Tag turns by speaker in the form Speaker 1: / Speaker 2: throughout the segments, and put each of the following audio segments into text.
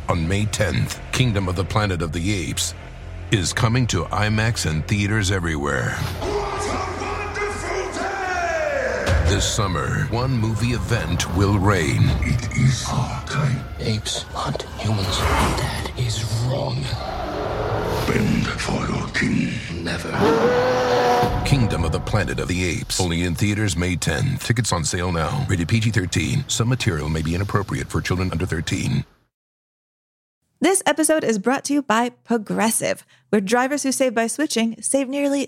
Speaker 1: On May 10th, Kingdom of the Planet of the Apes is coming to IMAX and theaters everywhere.
Speaker 2: What a wonderful day!
Speaker 1: This summer, one movie event will reign.
Speaker 2: It is our time.
Speaker 3: Apes hunt humans. That is wrong.
Speaker 2: Bend for your king.
Speaker 3: Never.
Speaker 1: Kingdom of the Planet of the Apes. Only in theaters May 10th. Tickets on sale now. Rated PG-13. Some material may be inappropriate for children under 13.
Speaker 4: This episode is brought to you by Progressive, where drivers who save by switching save nearly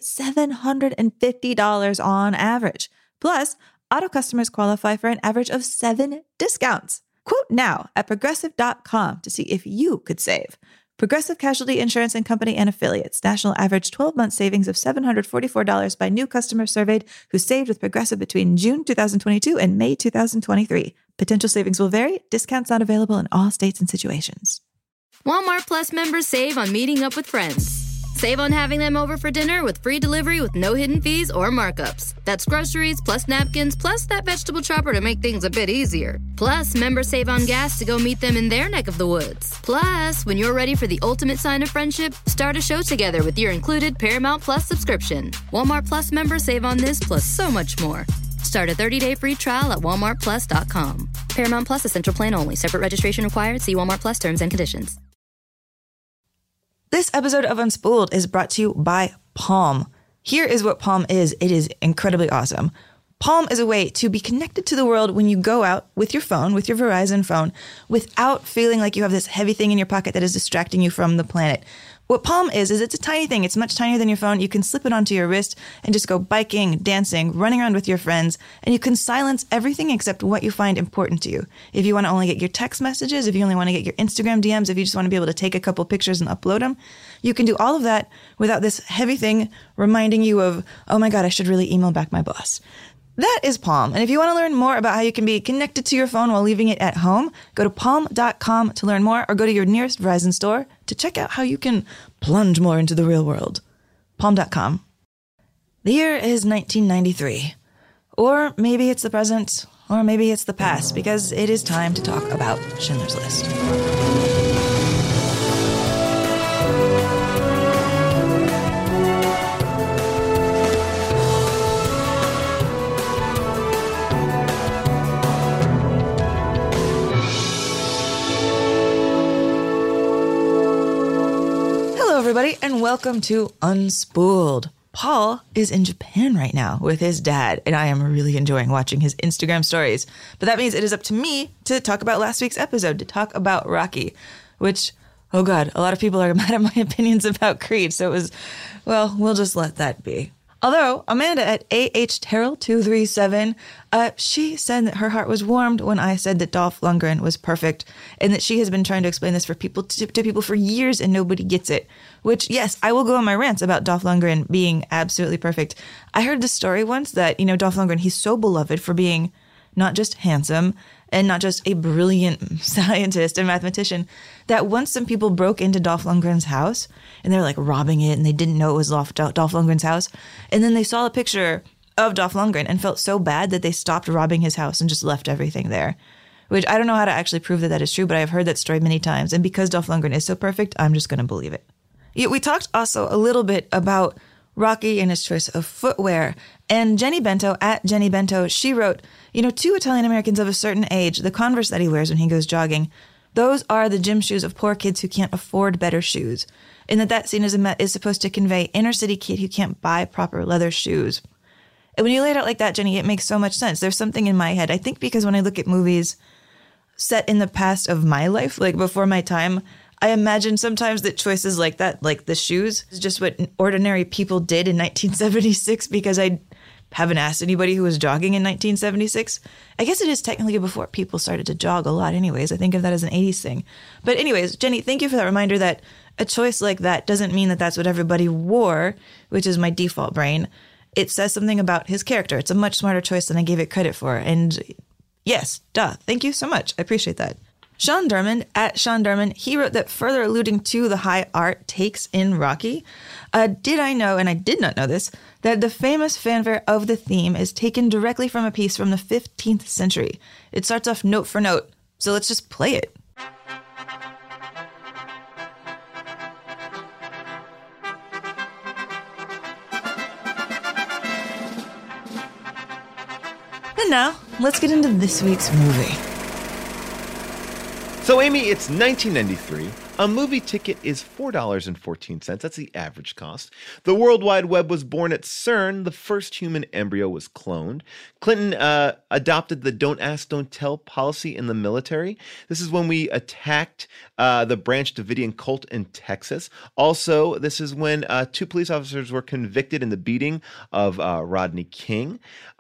Speaker 4: $750 on average. Plus, auto customers qualify for an average of 7 discounts. Quote now at Progressive.com to see if you could save. Progressive Casualty Insurance and Company and Affiliates. National average 12-month savings of $744 by new customers surveyed who saved with Progressive between June 2022 and May 2023. Potential savings will vary. Discounts not available in all states and situations.
Speaker 5: Walmart Plus members save on meeting up with friends. Save on having them over for dinner with free delivery with no hidden fees or markups. That's groceries, plus napkins, plus that vegetable chopper to make things a bit easier. Plus, members save on gas to go meet them in their neck of the woods. Plus, when you're ready for the ultimate sign of friendship, start a show together with your included Paramount Plus subscription. Walmart Plus members save on this plus so much more. Start a 30-day free trial at walmartplus.com. Paramount Plus Essential Plan only. Separate registration required. See Walmart Plus terms and conditions.
Speaker 4: This episode of Unspooled is brought to you by Palm. Here is what Palm is. It is incredibly awesome. Palm is a way to be connected to the world when you go out with your phone, with your Verizon phone, without feeling like you have this heavy thing in your pocket that is distracting you from the planet. What Palm is it's a tiny thing. It's much tinier than your phone. You can slip it onto your wrist and just go biking, dancing, running around with your friends, and you can silence everything except what you find important to you. If you want to only get your text messages, if you only want to get your Instagram DMs, if you just want to be able to take a couple pictures and upload them, you can do all of that without this heavy thing reminding you of, oh my God, I should really email back my boss. That is Palm. And if you want to learn more about how you can be connected to your phone while leaving it at home, go to palm.com to learn more or go to your nearest Verizon store to check out how you can plunge more into the real world. Palm.com. The year is 1993. Or maybe it's the present, or maybe it's the past, because it is time to talk about Schindler's List. Everybody, and welcome to Unspooled. Paul is in Japan right now with his dad, and I am really enjoying watching his Instagram stories. But that means it is up to me to talk about last week's episode, to talk about Rocky, which, oh God, a lot of people are mad at my opinions about Creed, so it was, well, we'll just let that be. Although, Amanda at AHTerrell237, she said that her heart was warmed when I said that Dolph Lundgren was perfect, and that she has been trying to explain this for people to people for years and nobody gets it. Which, yes, I will go on my rants about Dolph Lundgren being absolutely perfect. I heard this story once that, Dolph Lundgren, he's so beloved for being not just handsome and not just a brilliant scientist and mathematician, that once some people broke into Dolph Lundgren's house and they were like robbing it and they didn't know it was Dolph Lundgren's house. And then they saw a picture of Dolph Lundgren and felt so bad that they stopped robbing his house and just left everything there. Which I don't know how to actually prove that that is true, but I've heard that story many times. And because Dolph Lundgren is so perfect, I'm just going to believe it. Yeah, we talked also a little bit about Rocky and his choice of footwear. And Jenny Bento, at Jenny Bento, she wrote, two Italian Americans of a certain age, the Converse that he wears when he goes jogging, those are the gym shoes of poor kids who can't afford better shoes. And that scene is supposed to convey inner city kid who can't buy proper leather shoes. And when you lay it out like that, Jenny, it makes so much sense. There's something in my head. I think because when I look at movies set in the past of my life, like before my time, I imagine sometimes that choices like that, like the shoes, is just what ordinary people did in 1976 because I haven't asked anybody who was jogging in 1976. I guess it is technically before people started to jog a lot anyways. I think of that as an 80s thing. But anyways, Jenny, thank you for that reminder that a choice like that doesn't mean that that's what everybody wore, which is my default brain. It says something about his character. It's a much smarter choice than I gave it credit for. And yes, duh. Thank you so much. I appreciate that. Sean Durman, at Sean Durman, he wrote that further alluding to the high art takes in Rocky, did I know, and I did not know this, that the famous fanfare of the theme is taken directly from a piece from the 15th century. It starts off note for note, so let's just play it. And now, let's get into this week's movie.
Speaker 6: So, Amy, it's 1993. A movie ticket is $4.14. That's the average cost. The World Wide Web was born at CERN. The first human embryo was cloned. Clinton adopted the don't ask, don't tell policy in the military. This is when we attacked the Branch Davidian cult in Texas. Also, this is when 2 police officers were convicted in the beating of Rodney King.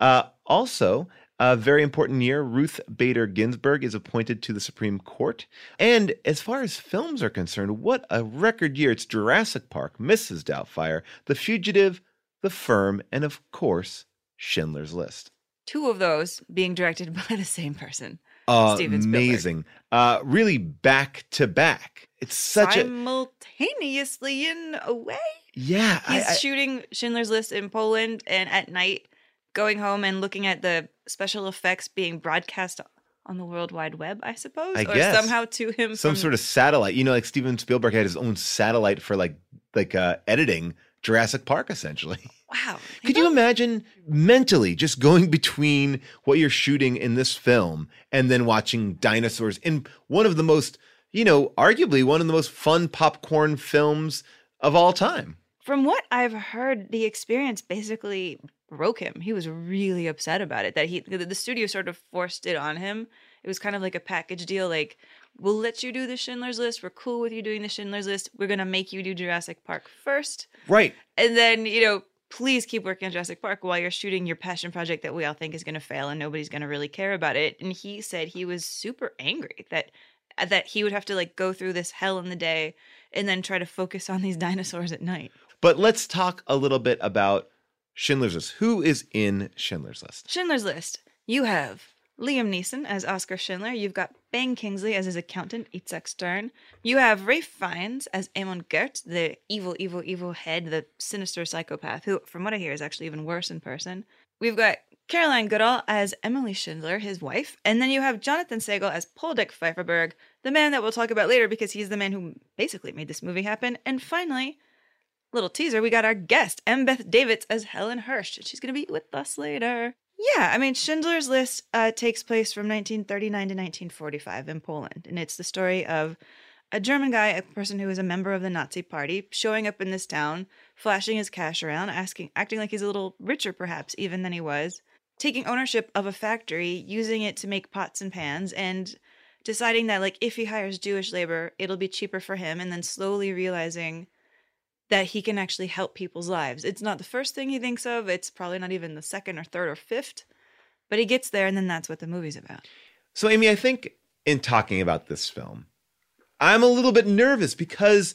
Speaker 6: Also, a very important year, Ruth Bader Ginsburg is appointed to the Supreme Court. And as far as films are concerned, what a record year. It's Jurassic Park, Mrs. Doubtfire, The Fugitive, The Firm, and of course, Schindler's List.
Speaker 7: 2 of those being directed by the same person, Steven Spielberg.
Speaker 6: Amazing. Really back to back. It's such
Speaker 7: simultaneously in a way.
Speaker 6: Yeah.
Speaker 7: He's shooting Schindler's List in Poland, and at night going home and looking at the special effects being broadcast on the World Wide Web, I suppose,
Speaker 6: I
Speaker 7: or
Speaker 6: guess.
Speaker 7: somehow to him.
Speaker 6: Some sort of satellite. You know, like Steven Spielberg had his own satellite for like editing Jurassic Park, essentially.
Speaker 7: Wow.
Speaker 6: Could you imagine mentally just going between what you're shooting in this film and then watching dinosaurs in one of the most, arguably one of the most fun popcorn films of all time?
Speaker 7: From what I've heard, the experience basically broke him. He was really upset about it, that the studio sort of forced it on him. It was kind of like a package deal, like, we'll let you do the Schindler's List. We're cool with you doing the Schindler's List. We're going to make you do Jurassic Park first.
Speaker 6: Right.
Speaker 7: And then, please keep working on Jurassic Park while you're shooting your passion project that we all think is going to fail and nobody's going to really care about it. And he said he was super angry that he would have to go through this hell in the day and then try to focus on these dinosaurs at night.
Speaker 6: But let's talk a little bit about Schindler's List. Who is in Schindler's List?
Speaker 7: Schindler's List. You have Liam Neeson as Oscar Schindler. You've got Ben Kingsley as his accountant, Itzhak Stern. You have Ralph Fiennes as Amon Goeth, the evil head, the sinister psychopath, who, from what I hear, is actually even worse in person. We've got Caroline Goodall as Emily Schindler, his wife. And then you have Jonathan Segel as Paul Dick Pfeifferberg, the man that we'll talk about later because he's the man who basically made this movie happen. And finally, little teaser, we got our guest, M. Beth Davids as Helen Hirsch. She's going to be with us later. Yeah, I mean, Schindler's List takes place from 1939 to 1945 in Poland. And it's the story of a German guy, a person who is a member of the Nazi party, showing up in this town, flashing his cash around, acting like he's a little richer perhaps even than he was, taking ownership of a factory, using it to make pots and pans, and deciding that if he hires Jewish labor, it'll be cheaper for him, and then slowly realizing that he can actually help people's lives. It's not the first thing he thinks of. It's probably not even the second or third or fifth, but he gets there, and then that's what the movie's about.
Speaker 6: So, Amy, I think in talking about this film, I'm a little bit nervous because,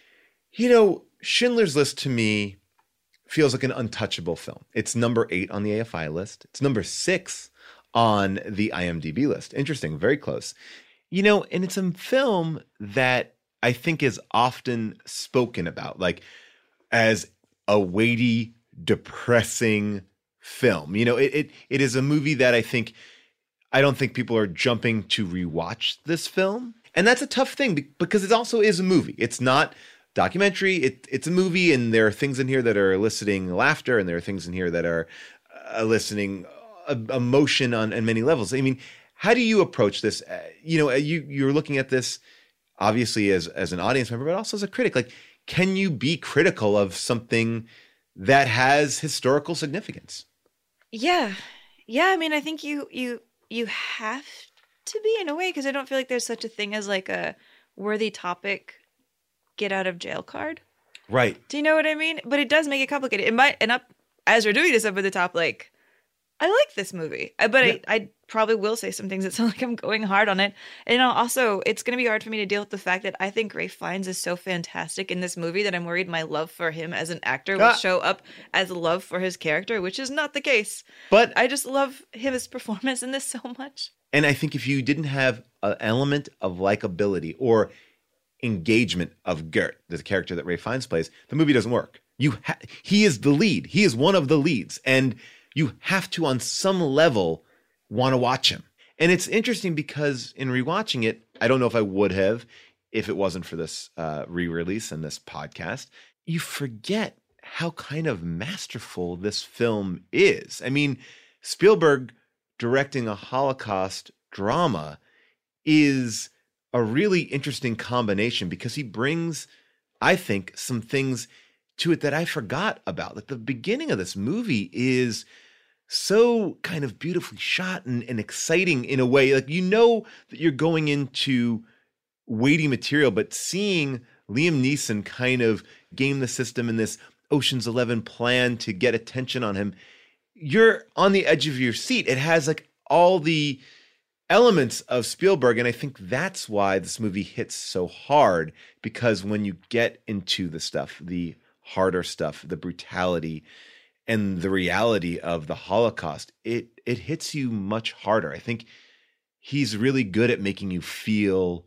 Speaker 6: Schindler's List to me feels like an untouchable film. It's number 8 on the AFI list. It's number 6 on the IMDb list. Interesting, very close. And it's a film that I think is often spoken about, as a weighty, depressing film. It is a movie that I don't think people are jumping to rewatch this film. And that's a tough thing because it also is a movie. It's not documentary. It's a movie, and there are things in here that are eliciting laughter, and there are things in here that are eliciting emotion on many levels. I mean, how do you approach this? You're looking at this obviously as an audience member, but also as a critic. Can you be critical of something that has historical significance?
Speaker 7: Yeah. I mean, I think you have to be, in a way, because I don't feel like there's such a thing as a worthy topic get out of jail card.
Speaker 6: Right.
Speaker 7: Do you know what I mean? But it does make it complicated. It might end up, as we're doing this up at the top, I like this movie, but yeah. I probably will say some things that sound like I'm going hard on it. And also, it's going to be hard for me to deal with the fact that I think Ralph Fiennes is so fantastic in this movie that I'm worried my love for him as an actor will show up as love for his character, which is not the case. But I just love his performance in this so much.
Speaker 6: And I think if you didn't have an element of likability or engagement of Goeth, the character that Ralph Fiennes plays, the movie doesn't work. He is the lead. He is one of the leads. And you have to, on some level, want to watch him. And it's interesting because in rewatching it, I don't know if I would have if it wasn't for this re-release and this podcast. You forget how kind of masterful this film is. I mean, Spielberg directing a Holocaust drama is a really interesting combination because he brings, I think, some things to it that I forgot about. Like the beginning of this movie is so kind of beautifully shot and exciting in a way. Like, you know that you're going into weighty material, but seeing Liam Neeson kind of game the system in this Ocean's 11 plan to get attention on him, you're on the edge of your seat. It has like all the elements of Spielberg, and I think that's why this movie hits so hard, because when you get into the stuff, the harder stuff, the brutality and the reality of the Holocaust, it hits you much harder. I think he's really good at making you feel.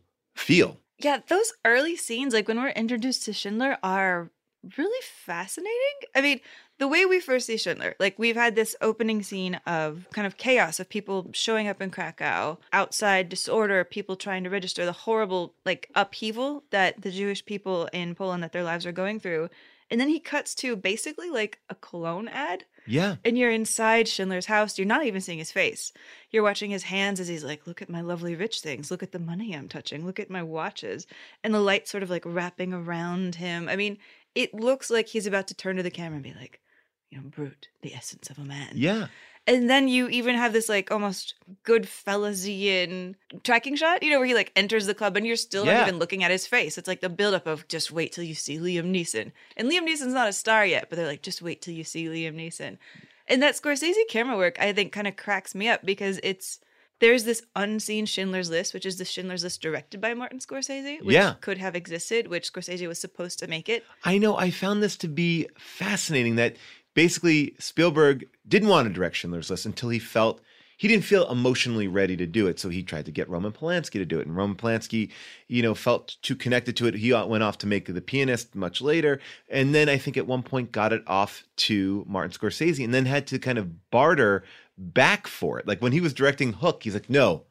Speaker 7: Yeah, those early scenes, like when we're introduced to Schindler, are really fascinating. I mean, the way we first see Schindler, like we've had this opening scene of kind of chaos of people showing up in Krakow, outside disorder, people trying to register, the horrible like upheaval that the Jewish people in Poland, that their lives are going through. And then he cuts to basically like a cologne ad.
Speaker 6: Yeah.
Speaker 7: And you're inside Schindler's house. You're not even seeing his face. You're watching his hands as he's like, look at my lovely rich things. Look at the money I'm touching. Look at my watches. And the light sort of like wrapping around him. I mean, it looks like he's about to turn to the camera and be like, you know, brute, the essence of a man.
Speaker 6: Yeah.
Speaker 7: And then you even have this like almost Goodfellasian tracking shot, you know, where he like enters the club and you're still not even looking at his face. It's like the buildup of just wait till you see Liam Neeson. And Liam Neeson's not a star yet, but they're like, just wait till you see Liam Neeson. And that Scorsese camera work, I think, kind of cracks me up because there's this unseen Schindler's List, which is the Schindler's List directed by Martin Scorsese, which could have existed, which Scorsese was supposed to make it.
Speaker 6: I know. I found this to be fascinating that basically Spielberg didn't want to direct Schindler's List until he didn't feel emotionally ready to do it. So he tried to get Roman Polanski to do it. And Roman Polanski, you know, felt too connected to it. He went off to make The Pianist much later. And then I think at one point got it off to Martin Scorsese and then had to kind of barter back for it. Like when he was directing Hook, he's like, no,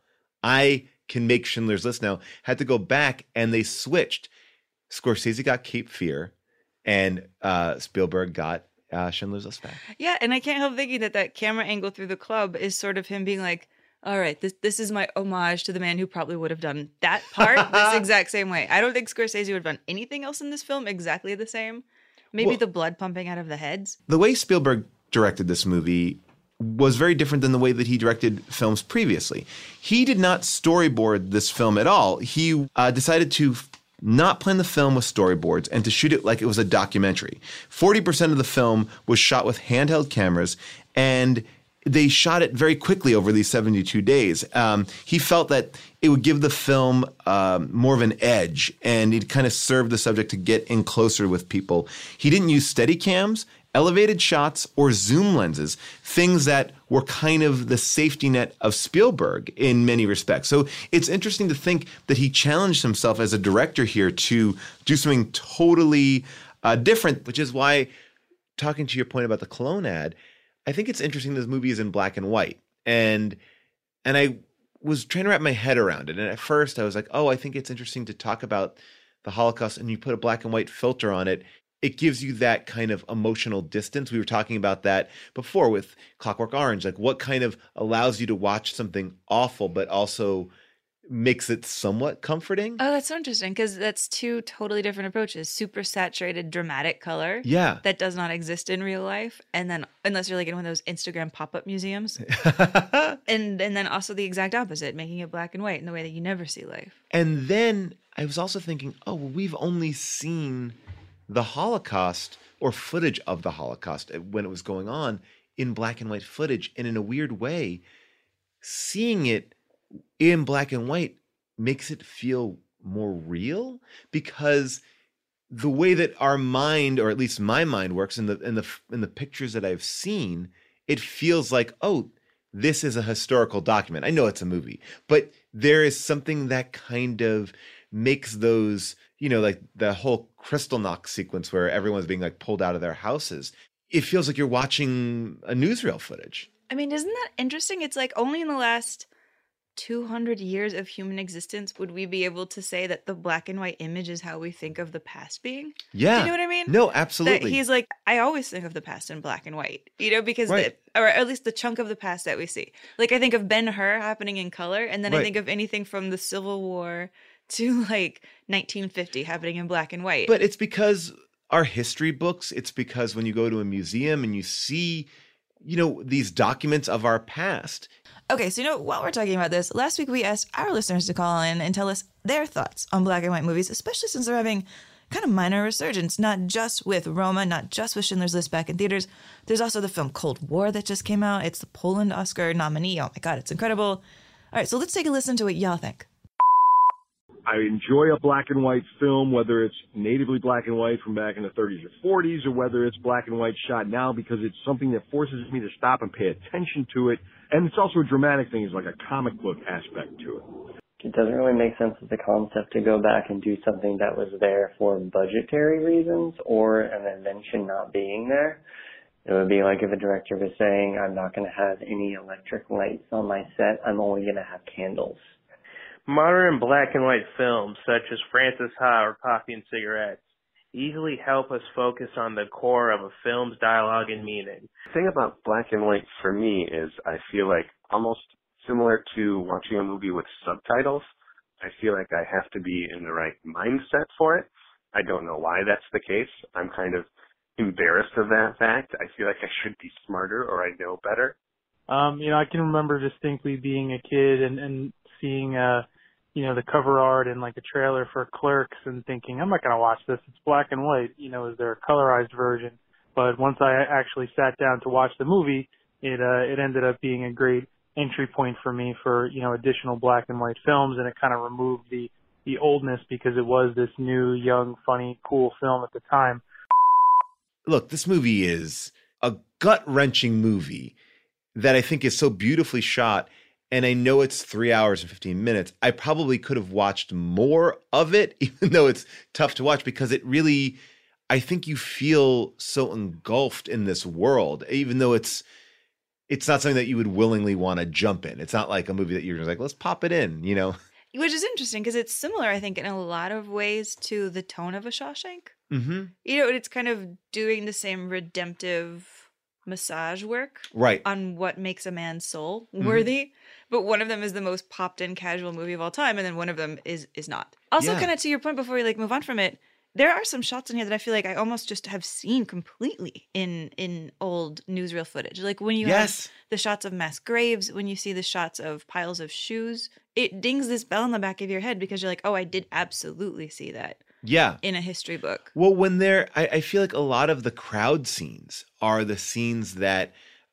Speaker 6: I can make Schindler's List now. Had to go back and they switched. Scorsese got Cape Fear and Spielberg got Schindler's List back.
Speaker 7: Yeah, and I can't help thinking that camera angle through the club is sort of him being like, all right, this is my homage to the man who probably would have done that part this exact same way. I don't think Scorsese would have done anything else in this film exactly the same. Maybe the blood pumping out of the heads.
Speaker 6: The way Spielberg directed this movie was very different than the way that he directed films previously. He did not storyboard this film at all. He decided to not plan the film with storyboards and to shoot it like it was a documentary. 40% of the film was shot with handheld cameras, and they shot it very quickly over these 72 days. He felt that it would give the film more of an edge, and it kind of served the subject to get in closer with people. He didn't use Steadicams, elevated shots, or zoom lenses, things that were kind of the safety net of Spielberg in many respects. So it's interesting to think that he challenged himself as a director here to do something totally different, which is why, talking to your point about the cologne ad, I think it's interesting this movie is in black and white. And I was trying to wrap my head around it. And at first I was like, oh, I think it's interesting to talk about the Holocaust, and you put a black and white filter on it. It gives you that kind of emotional distance. We were talking about that before with Clockwork Orange. Like what kind of allows you to watch something awful, but also makes it somewhat comforting.
Speaker 7: Oh, that's so interesting because that's two totally different approaches. Super saturated, dramatic color.
Speaker 6: Yeah.
Speaker 7: That does not exist in real life. And then unless you're like in one of those Instagram pop-up museums. and then also the exact opposite, making it black and white in the way that you never see life.
Speaker 6: And then I was also thinking, oh, well, we've only seen the Holocaust or footage of the Holocaust when it was going on in black and white footage. And in a weird way, seeing it in black and white makes it feel more real, because the way that our mind, or at least my mind, works in the pictures that I've seen, it feels like, oh, this is a historical document. I know it's a movie, but there is something that kind of makes those, you know, like the whole Kristallnacht sequence where everyone's being like pulled out of their houses. It feels like you're watching a newsreel footage.
Speaker 7: I mean, isn't that interesting? It's like only in the last 200 years of human existence, would we be able to say that the black and white image is how we think of the past being?
Speaker 6: Yeah.
Speaker 7: Do you know what I mean?
Speaker 6: No, absolutely.
Speaker 7: That he's like, I always think of the past in black and white, because,
Speaker 6: Right.
Speaker 7: or at least the chunk of the past that we see. Like, I think of Ben-Hur happening in color, and then I
Speaker 6: Right.
Speaker 7: think of anything from the Civil War to like 1950 happening in black and white.
Speaker 6: But it's because our history books, it's because when you go to a museum and you see, these documents of our past.
Speaker 4: Okay, so while we're talking about this, last week we asked our listeners to call in and tell us their thoughts on black and white movies, especially since they're having kind of minor resurgence, not just with Roma, not just with Schindler's List back in theaters. There's also the film Cold War that just came out. It's the Poland Oscar nominee. Oh my God, it's incredible. All right, so let's take a listen to what y'all think.
Speaker 8: I enjoy a black and white film, whether it's natively black and white from back in the 30s or 40s, or whether it's black and white shot now, because it's something that forces me to stop and pay attention to it. And it's also a dramatic thing. It's like a comic book aspect to it.
Speaker 9: It doesn't really make sense as a concept to go back and do something that was there for budgetary reasons or an invention not being there. It would be like if a director was saying, I'm not going to have any electric lights on my set, I'm only going to have candles.
Speaker 10: Modern black and white films, such as Frances Ha or Coffee and Cigarettes, easily help us focus on the core of a film's dialogue and meaning.
Speaker 11: The thing about black and white for me is I feel like almost similar to watching a movie with subtitles. I feel like I have to be in the right mindset for it. I don't know why that's the case. I'm kind of embarrassed of that fact. I feel like I should be smarter or I know better.
Speaker 12: I can remember distinctly being a kid and seeing the cover art and like a trailer for Clerks and thinking, I'm not going to watch this. It's black and white. Is there a colorized version? But once I actually sat down to watch the movie, it ended up being a great entry point for me for, additional black and white films. And it kind of removed the oldness because it was this new, young, funny, cool film at the time.
Speaker 6: Look, this movie is a gut-wrenching movie that I think is so beautifully shot. And I know it's 3 hours and 15 minutes. I probably could have watched more of it, even though it's tough to watch, because it really, I think you feel so engulfed in this world, even though it's not something that you would willingly want to jump in. It's not like a movie that you're just like, let's pop it in,
Speaker 7: Which is interesting because it's similar, I think, in a lot of ways to the tone of a Shawshank.
Speaker 6: Mm-hmm.
Speaker 7: It's kind of doing the same redemptive massage work on what makes a man's soul worthy. Mm-hmm. But one of them is the most popped in casual movie of all time, and then one of them is not. Also, kind of to your point before we move on from it, there are some shots in here that I feel like I almost just have seen completely in old newsreel footage. Like when you have the shots of mass graves, when you see the shots of piles of shoes, it dings this bell in the back of your head because you're like, oh, I did absolutely see that.
Speaker 6: Yeah.
Speaker 7: In a history book.
Speaker 6: Well, when I feel like a lot of the crowd scenes are the scenes that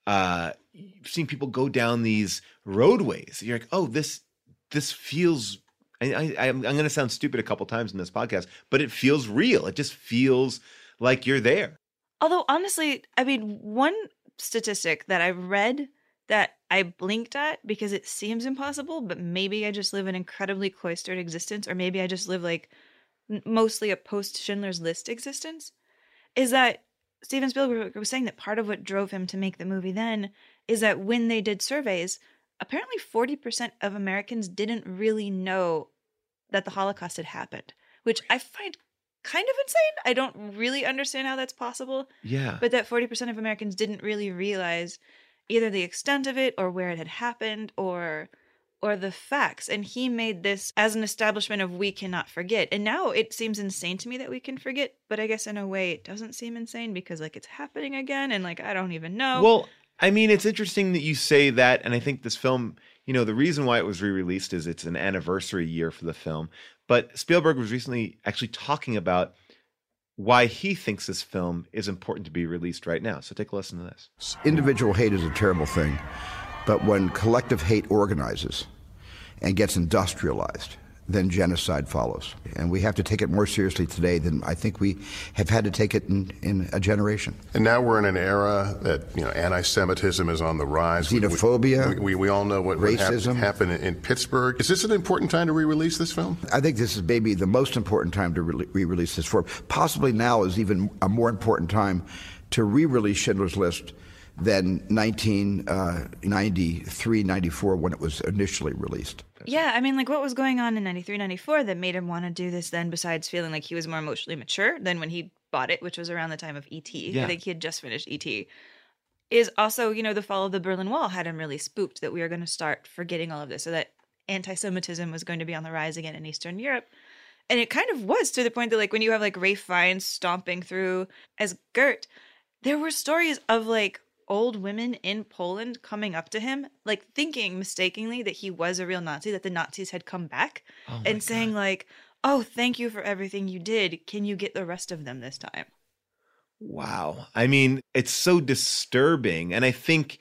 Speaker 6: you've seen people go down these roadways. You're like, oh, this feels, I'm going to sound stupid a couple times in this podcast, but it feels real. It just feels like you're there.
Speaker 7: Although, honestly, one statistic that I read that I blinked at because it seems impossible, but maybe I just live an incredibly cloistered existence, or maybe I just live mostly a post-Schindler's List existence, is that Steven Spielberg was saying that part of what drove him to make the movie then is that when they did surveys, apparently 40% of Americans didn't really know that the Holocaust had happened, which I find kind of insane. I don't really understand how that's possible.
Speaker 6: Yeah.
Speaker 7: But that 40% of Americans didn't really realize either the extent of it or where it had happened or the facts. And he made this as an establishment of we cannot forget. And now it seems insane to me that we can forget, but I guess in a way it doesn't seem insane because it's happening again and I don't even know.
Speaker 6: Well, it's interesting that you say that, and I think this film, the reason why it was re-released is it's an anniversary year for the film. But Spielberg was recently actually talking about why he thinks this film is important to be released right now. So take a listen to this.
Speaker 13: Individual hate is a terrible thing, but when collective hate organizes and gets industrialized, then genocide follows. And we have to take it more seriously today than I think we have had to take it in a generation.
Speaker 14: And now we're in an era that, anti-Semitism is on the rise.
Speaker 13: Xenophobia.
Speaker 14: We all know what
Speaker 13: racism.
Speaker 14: happened in Pittsburgh. Is this an important time to re-release this film?
Speaker 13: I think this is maybe the most important time to re-release this film. Possibly now is even a more important time to re-release Schindler's List than 1993, 94 when it was initially released.
Speaker 7: Yeah, I mean, like, what was going on in 93, 94 that made him want to do this then, besides feeling like he was more emotionally mature than when he bought it, which was around the time of E.T.
Speaker 6: Yeah.
Speaker 7: I think he had just finished E.T. Is also, you know, the fall of the Berlin Wall had him really spooked that we were going to start forgetting all of this, so that anti-Semitism was going to be on the rise again in Eastern Europe. And it kind of was, to the point that, like, when you have, like, Ralph Fiennes stomping through as Gert, there were stories of, like, old women in Poland coming up to him, like, thinking mistakenly that he was a real Nazi, that the Nazis had come back, and saying, like, oh, thank you for everything you did. Can you get the rest of them this time?
Speaker 6: Wow. I mean, it's so disturbing. And I think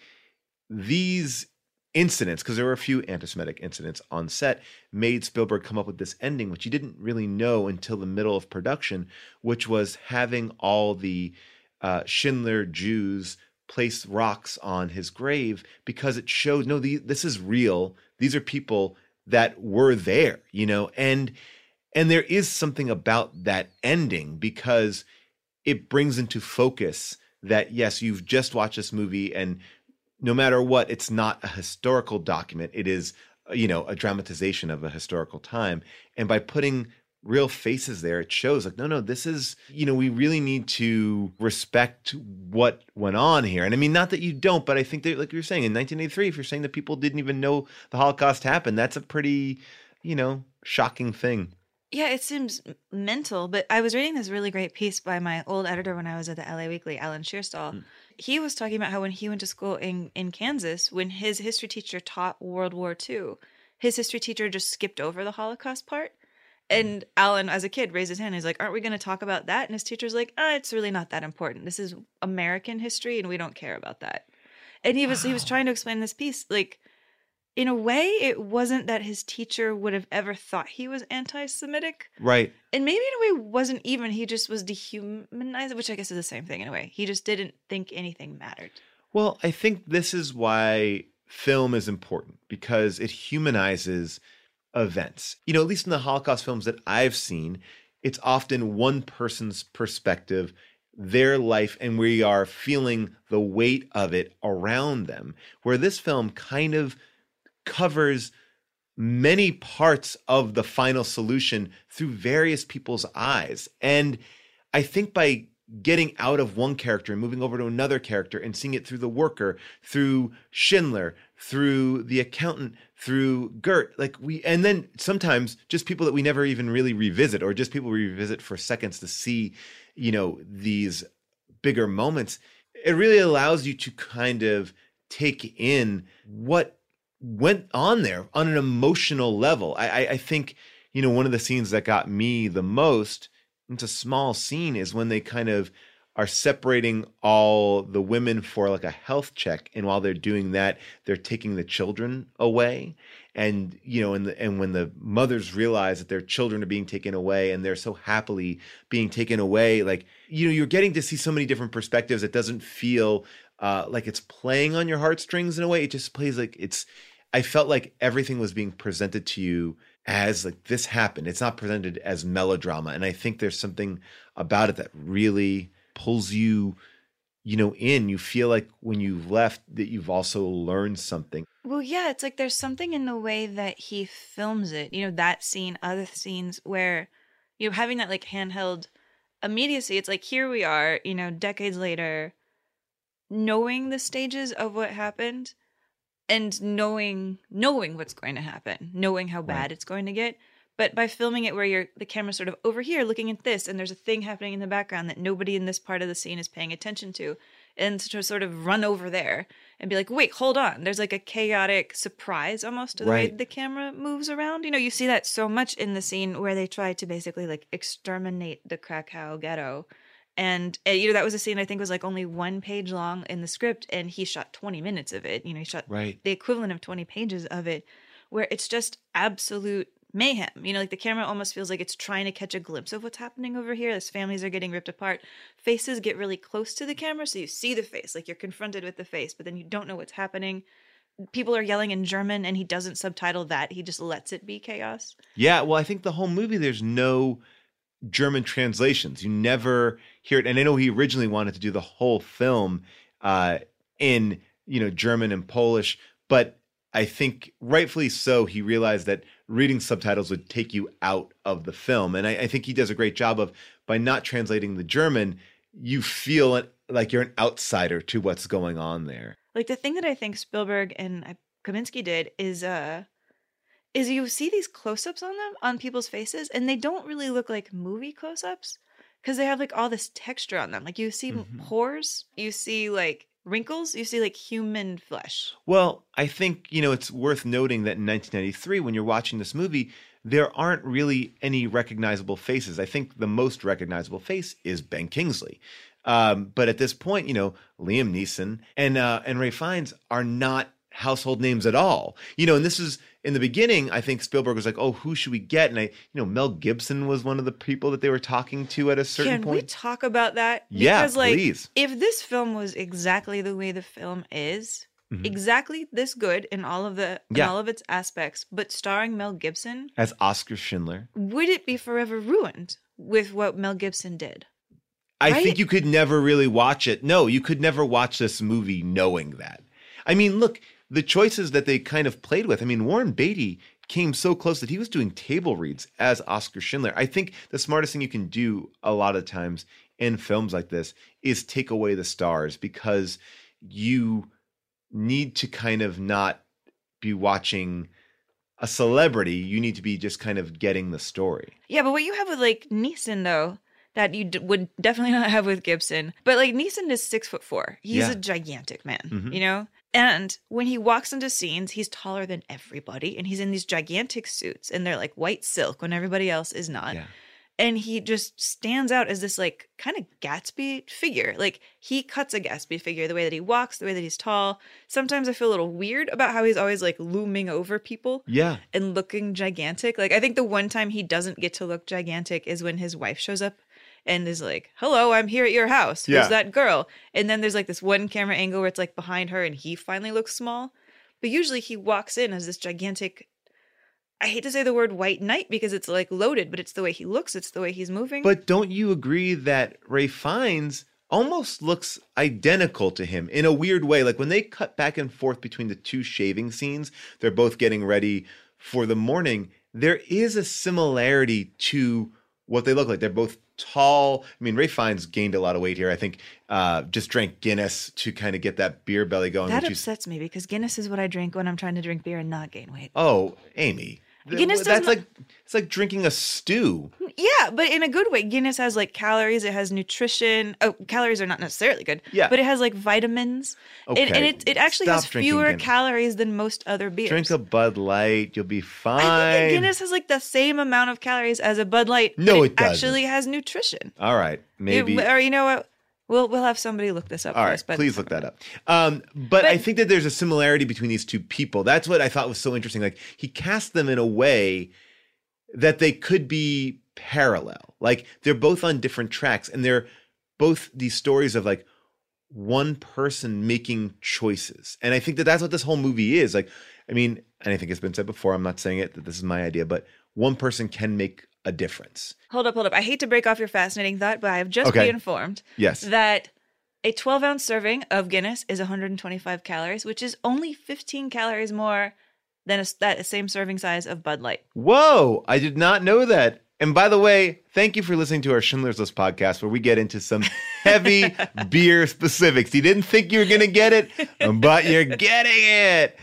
Speaker 6: these incidents, because there were a few anti-Semitic incidents on set, made Spielberg come up with this ending, which he didn't really know until the middle of production, which was having all the Schindler Jews place rocks on his grave, because it showed, no, this is real. These are people that were there, you know, and there is something about that ending, because it brings into focus that, yes, you've just watched this movie, and no matter what, it's not a historical document. It is, you know, a dramatization of a historical time. And by putting real faces there, it shows like, no, this is, you know, we really need to respect what went on here. And I mean, not that you don't, but I think that, like you were saying, in 1983, if you're saying that people didn't even know the Holocaust happened, that's a pretty, you know, shocking thing.
Speaker 7: Yeah, it seems mental, but I was reading this really great piece by my old editor when I was at the LA Weekly, Alan Shearstall. He was talking about how when he went to school in Kansas, when his history teacher taught World War II, his history teacher just skipped over the Holocaust part. And Alan, as a kid, raised his hand. He's like, aren't we going to talk about that? And his teacher's like, it's really not that important. This is American history, and we don't care about that. And he was trying to explain this piece, like, in a way, it wasn't that his teacher would have ever thought he was anti-Semitic.
Speaker 6: Right.
Speaker 7: And maybe in a way wasn't even. He just was dehumanized, which I guess is the same thing in a way. He just didn't think anything mattered.
Speaker 6: Well, I think this is why film is important, because it humanizes events. You know, at least in the Holocaust films that I've seen, it's often one person's perspective, their life, and we are feeling the weight of it around them. Where this film kind of covers many parts of the final solution through various people's eyes. And I think by getting out of one character and moving over to another character and seeing it through the worker, through Schindler, through the accountant, through Gert, and then sometimes just people that we never even really revisit, or just people we revisit for seconds to see, you know, these bigger moments. It really allows you to kind of take in what went on there on an emotional level. I think, you know, one of the scenes that got me the most, it's a small scene, is when they kind of are separating all the women for like a health check. And while they're doing that, they're taking the children away. And, you know, and when the mothers realize that their children are being taken away, and they're so happily being taken away, like, you know, you're getting to see so many different perspectives. It doesn't feel like it's playing on your heartstrings in a way. It just plays like I felt like everything was being presented to you as like, this happened. It's not presented as melodrama. And I think there's something about it that really pulls you, you know, in. You feel like when you've left that you've also learned something.
Speaker 7: Well, yeah, it's like there's something in the way that he films it. You know, that scene, other scenes where, you know, having that like handheld immediacy. It's like, here we are, you know, decades later, knowing the stages of what happened. And knowing what's going to happen, knowing how bad it's going to get. But by filming it where the camera's sort of over here looking at this, and there's a thing happening in the background that nobody in this part of the scene is paying attention to, and to sort of run over there and be like, wait, hold on. There's like a chaotic surprise almost to the way the camera moves around. You know, you see that so much in the scene where they try to basically like exterminate the Krakow ghetto. And, you know, that was a scene I think was like only 1 page long in the script, and he shot 20 minutes of it. You know, he shot the equivalent of 20 pages of it, where it's just absolute mayhem. You know, like the camera almost feels like it's trying to catch a glimpse of what's happening over here. As families are getting ripped apart, faces get really close to the camera, so you see the face, like you're confronted with the face, but then you don't know what's happening. People are yelling in German, and he doesn't subtitle that. He just lets it be chaos.
Speaker 6: Yeah, well, I think the whole movie, there's no German translations. You never hear it. And I know he originally wanted to do the whole film in, German and Polish. But I think rightfully so, he realized that reading subtitles would take you out of the film. And I think he does a great job of, by not translating the German, you feel like you're an outsider to what's going on there.
Speaker 7: Like the thing that I think Spielberg and Kaminsky did is you see these close-ups on them, on people's faces, and they don't really look like movie close-ups because they have like all this texture on them. Like you see pores, you see like wrinkles, you see like human flesh.
Speaker 6: Well, I think, it's worth noting that in 1993, when you're watching this movie, there aren't really any recognizable faces. I think the most recognizable face is Ben Kingsley. But at this point, Liam Neeson and Ralph Fiennes are not household names at all. And this is in the beginning, I think Spielberg was like, oh, who should we get? And Mel Gibson was one of the people that they were talking to at a certain point.
Speaker 7: Can we talk about that?
Speaker 6: Yeah,
Speaker 7: because, like,
Speaker 6: please.
Speaker 7: If this film was exactly the way the film is, exactly this good in all of its aspects, but starring Mel Gibson
Speaker 6: as Oscar Schindler,
Speaker 7: would it be forever ruined with what Mel Gibson did?
Speaker 6: I think you could never really watch it. No, you could never watch this movie knowing that. I mean, look, the choices that they kind of played with. I mean, Warren Beatty came so close that he was doing table reads as Oscar Schindler. I think the smartest thing you can do a lot of times in films like this is take away the stars, because you need to kind of not be watching a celebrity. You need to be just kind of getting the story.
Speaker 7: Yeah, but what you have with like Neeson, though, that you would definitely not have with Gibson. But like Neeson is 6'4". He's a gigantic man, And when he walks into scenes, he's taller than everybody. And he's in these gigantic suits. And they're like white silk when everybody else is not. Yeah. And he just stands out as this like kind of Gatsby figure. Like he cuts a Gatsby figure, the way that he walks, the way that he's tall. Sometimes I feel a little weird about how he's always like looming over people.
Speaker 6: Yeah.
Speaker 7: And looking gigantic. Like I think the one time he doesn't get to look gigantic is when his wife shows up and is like, hello, I'm here at your house. Who's that girl? And then there's like this one camera angle where it's like behind her and he finally looks small. But usually he walks in as this gigantic, I hate to say the word white knight because it's like loaded, but it's the way he looks. It's the way he's moving.
Speaker 6: But don't you agree that Ralph Fiennes almost looks identical to him in a weird way? Like when they cut back and forth between the two shaving scenes, they're both getting ready for the morning. There is a similarity to what they look like. They're both tall. I mean, Ralph Fiennes gained a lot of weight here. I think just drank Guinness to kind of get that beer belly going.
Speaker 7: That upsets me because Guinness is what I drink when I'm trying to drink beer and not gain weight.
Speaker 6: Oh, Amy.
Speaker 7: Guinness
Speaker 6: it's like drinking a stew.
Speaker 7: Yeah, but in a good way. Guinness has like calories. It has nutrition. Oh, calories are not necessarily good.
Speaker 6: Yeah.
Speaker 7: But it has like vitamins.
Speaker 6: Okay.
Speaker 7: And it actually has fewer calories than most other beers.
Speaker 6: Drink a Bud Light. You'll be fine.
Speaker 7: I think that Guinness has like the same amount of calories as a Bud Light.
Speaker 6: No,
Speaker 7: but
Speaker 6: it doesn't.
Speaker 7: Actually has nutrition.
Speaker 6: All right. Maybe.
Speaker 7: Or you know what? We'll have somebody look this up.
Speaker 6: All right, please look that up. But I think that there's a similarity between these two people. That's what I thought was so interesting. Like he cast them in a way that they could be parallel. Like they're both on different tracks, and they're both these stories of like one person making choices. And I think that that's what this whole movie is. Like, I mean, and I think it's been said before, I'm not saying it, that this is my idea, but one person can make a difference.
Speaker 7: Hold up. I hate to break off your fascinating thought, but I have just been informed that a 12-ounce serving of Guinness is 125 calories, which is only 15 calories more than that same serving size of Bud Light.
Speaker 6: Whoa, I did not know that. And by the way, thank you for listening to our Schindler's List podcast, where we get into some heavy beer specifics. You didn't think you were going to get it, but you're getting it.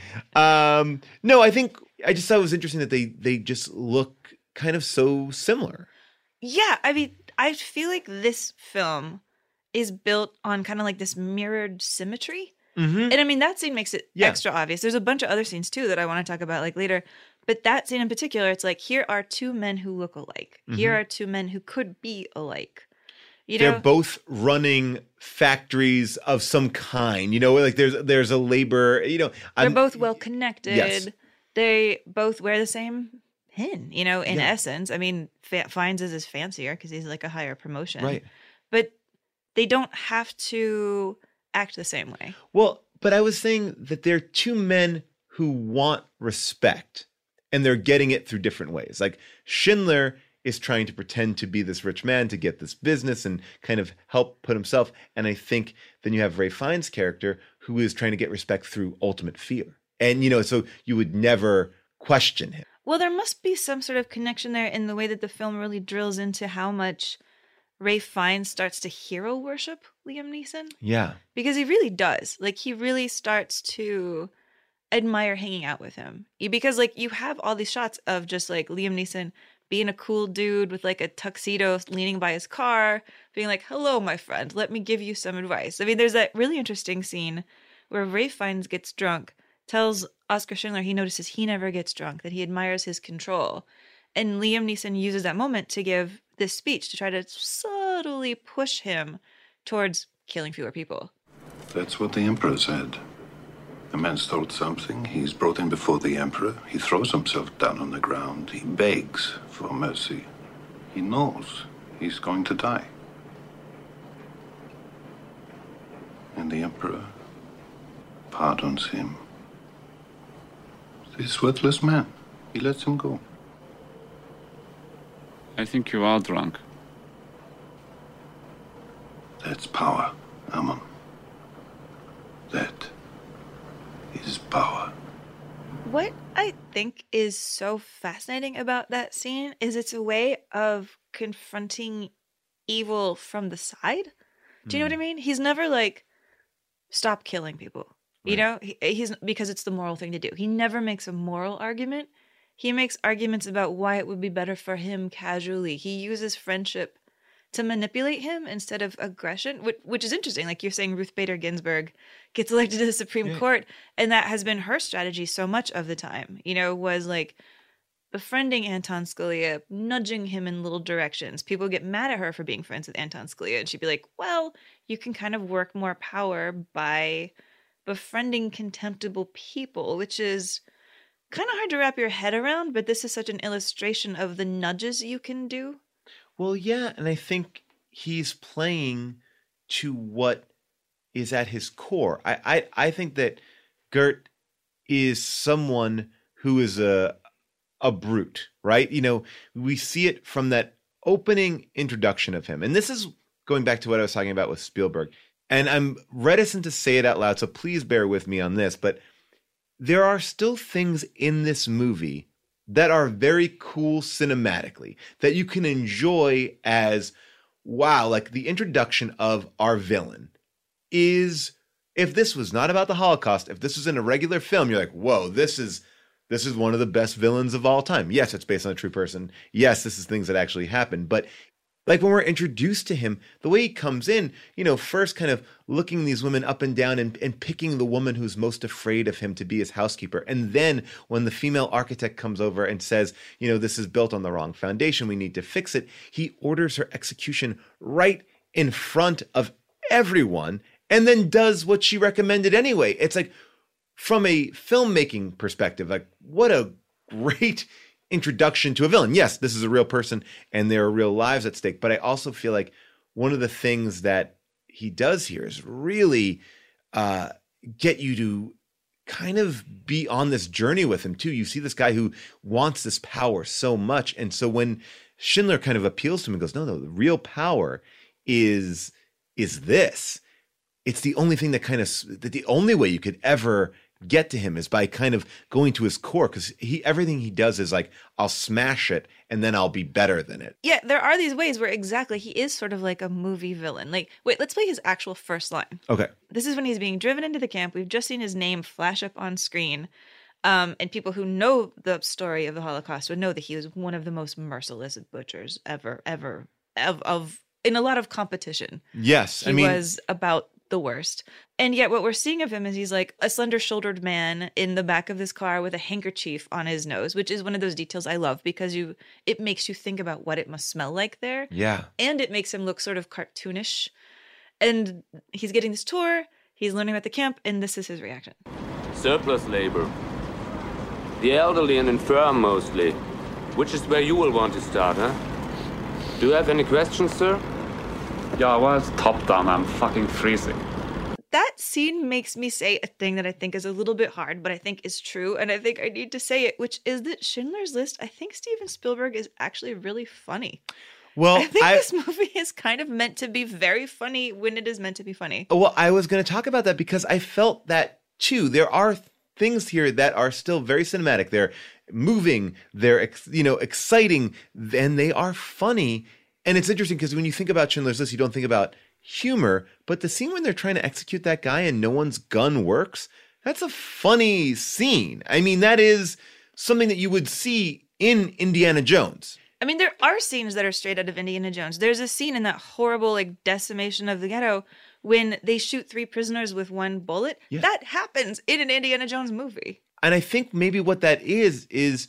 Speaker 6: No, I just thought it was interesting that they just look kind of so similar.
Speaker 7: Yeah, I mean, I feel like this film is built on kind of like this mirrored symmetry. And I mean, that scene makes it extra obvious. There's a bunch of other scenes too that I want to talk about like later. But that scene in particular, it's like, here are two men who look alike. Here are two men who could be alike.
Speaker 6: They're both running factories of some kind. Like there's a labor,
Speaker 7: They're both well connected.
Speaker 6: Yes.
Speaker 7: They both wear the same pin, in essence. I mean, Fiennes is fancier because he's like a higher promotion.
Speaker 6: Right.
Speaker 7: But they don't have to act the same way.
Speaker 6: Well, but I was saying that they're two men who want respect, and they're getting it through different ways. Like Schindler is trying to pretend to be this rich man to get this business and kind of help put himself. And I think then you have Ralph Fiennes' character who is trying to get respect through ultimate fear. And, so you would never question him.
Speaker 7: Well, there must be some sort of connection there in the way that the film really drills into how much Ralph Fiennes starts to hero worship Liam Neeson.
Speaker 6: Yeah.
Speaker 7: Because he really does. Like, he really starts to admire hanging out with him. Because, like, you have all these shots of just, like, Liam Neeson being a cool dude with, like, a tuxedo leaning by his car, being like, hello, my friend, let me give you some advice. I mean, there's that really interesting scene where Ralph Fiennes gets drunk, tells Oskar Schindler he notices he never gets drunk, that he admires his control. And Liam Neeson uses that moment to give this speech to try to subtly push him towards killing fewer people.
Speaker 2: That's what the Emperor said. A man stole something, he's brought in before the Emperor, he throws himself down on the ground, he begs for mercy. He knows he's going to die. And the Emperor pardons him. This worthless man, he lets him go.
Speaker 15: I think you are drunk.
Speaker 2: That's power, Ammon. That is power.
Speaker 7: What I think is so fascinating about that scene is it's a way of confronting evil from the side. Do you know what I mean? He's never like, stop killing people. You know, he's because it's the moral thing to do. He never makes a moral argument. He makes arguments about why it would be better for him casually. He uses friendship to manipulate him instead of aggression, which is interesting. Like you're saying, Ruth Bader Ginsburg gets elected to the Supreme Court, and that has been her strategy so much of the time, was like befriending Anton Scalia, nudging him in little directions. People get mad at her for being friends with Anton Scalia, and she'd be like, well, you can kind of work more power by befriending contemptible people, which is kind of hard to wrap your head around, but this is such an illustration of the nudges you can do.
Speaker 6: Well, yeah, and I think he's playing to what is at his core. I think that Gert is someone who is a brute, right? We see it from that opening introduction of him. And this is going back to what I was talking about with Spielberg. And I'm reticent to say it out loud, so please bear with me on this, but there are still things in this movie that are very cool cinematically that you can enjoy as, wow, like the introduction of our villain is, if this was not about the Holocaust, if this was in a regular film, you're like, whoa, this is one of the best villains of all time. Yes, it's based on a true person. Yes, this is things that actually happened. But like when we're introduced to him, the way he comes in, first kind of looking these women up and down and picking the woman who's most afraid of him to be his housekeeper. And then when the female architect comes over and says, this is built on the wrong foundation, we need to fix it, he orders her execution right in front of everyone and then does what she recommended anyway. It's like, from a filmmaking perspective, like what a great introduction to a villain. Yes, this is a real person and there are real lives at stake. But I also feel like one of the things that he does here is really get you to kind of be on this journey with him too. You see this guy who wants this power so much. And so when Schindler kind of appeals to him and goes, no, the real power is this. It's the only thing that the only way you could ever get to him is by kind of going to his core, because everything he does is like, I'll smash it and then I'll be better than it.
Speaker 7: Yeah, there are these ways where exactly he is sort of like a movie villain. Like, wait, let's play his actual first line.
Speaker 6: Okay.
Speaker 7: This is when he's being driven into the camp. We've just seen his name flash up on screen. And people who know the story of the Holocaust would know that he was one of the most merciless butchers ever in a lot of competition.
Speaker 6: Yes.
Speaker 7: He was about the worst. And yet what we're seeing of him is he's like a slender-shouldered man in the back of this car with a handkerchief on his nose, which is one of those details I love because it makes you think about what it must smell like there.
Speaker 6: Yeah.
Speaker 7: And it makes him look sort of cartoonish. And he's getting this tour, he's learning about the camp, and this is his reaction.
Speaker 16: Surplus labor. The elderly and infirm mostly. Which is where you will want to start, huh? Do you have any questions, sir?
Speaker 15: Yeah, well, it's top down. I'm fucking freezing.
Speaker 7: That scene makes me say a thing that I think is a little bit hard, but I think is true, and I think I need to say it, which is that Schindler's List, I think Steven Spielberg is actually really funny.
Speaker 6: Well,
Speaker 7: I think this movie is kind of meant to be very funny when it is meant to be funny.
Speaker 6: Well, I was going to talk about that because I felt that too. There are things here that are still very cinematic. They're moving, they're exciting, and they are funny. And it's interesting because when you think about Schindler's List, you don't think about humor, but the scene when they're trying to execute that guy and no one's gun works, that's a funny scene. I mean, that is something that you would see in Indiana Jones.
Speaker 7: I mean, there are scenes that are straight out of Indiana Jones. There's a scene in that horrible decimation of the ghetto when they shoot 3 prisoners with 1 bullet.
Speaker 6: Yeah.
Speaker 7: That happens in an Indiana Jones movie.
Speaker 6: And I think maybe what that is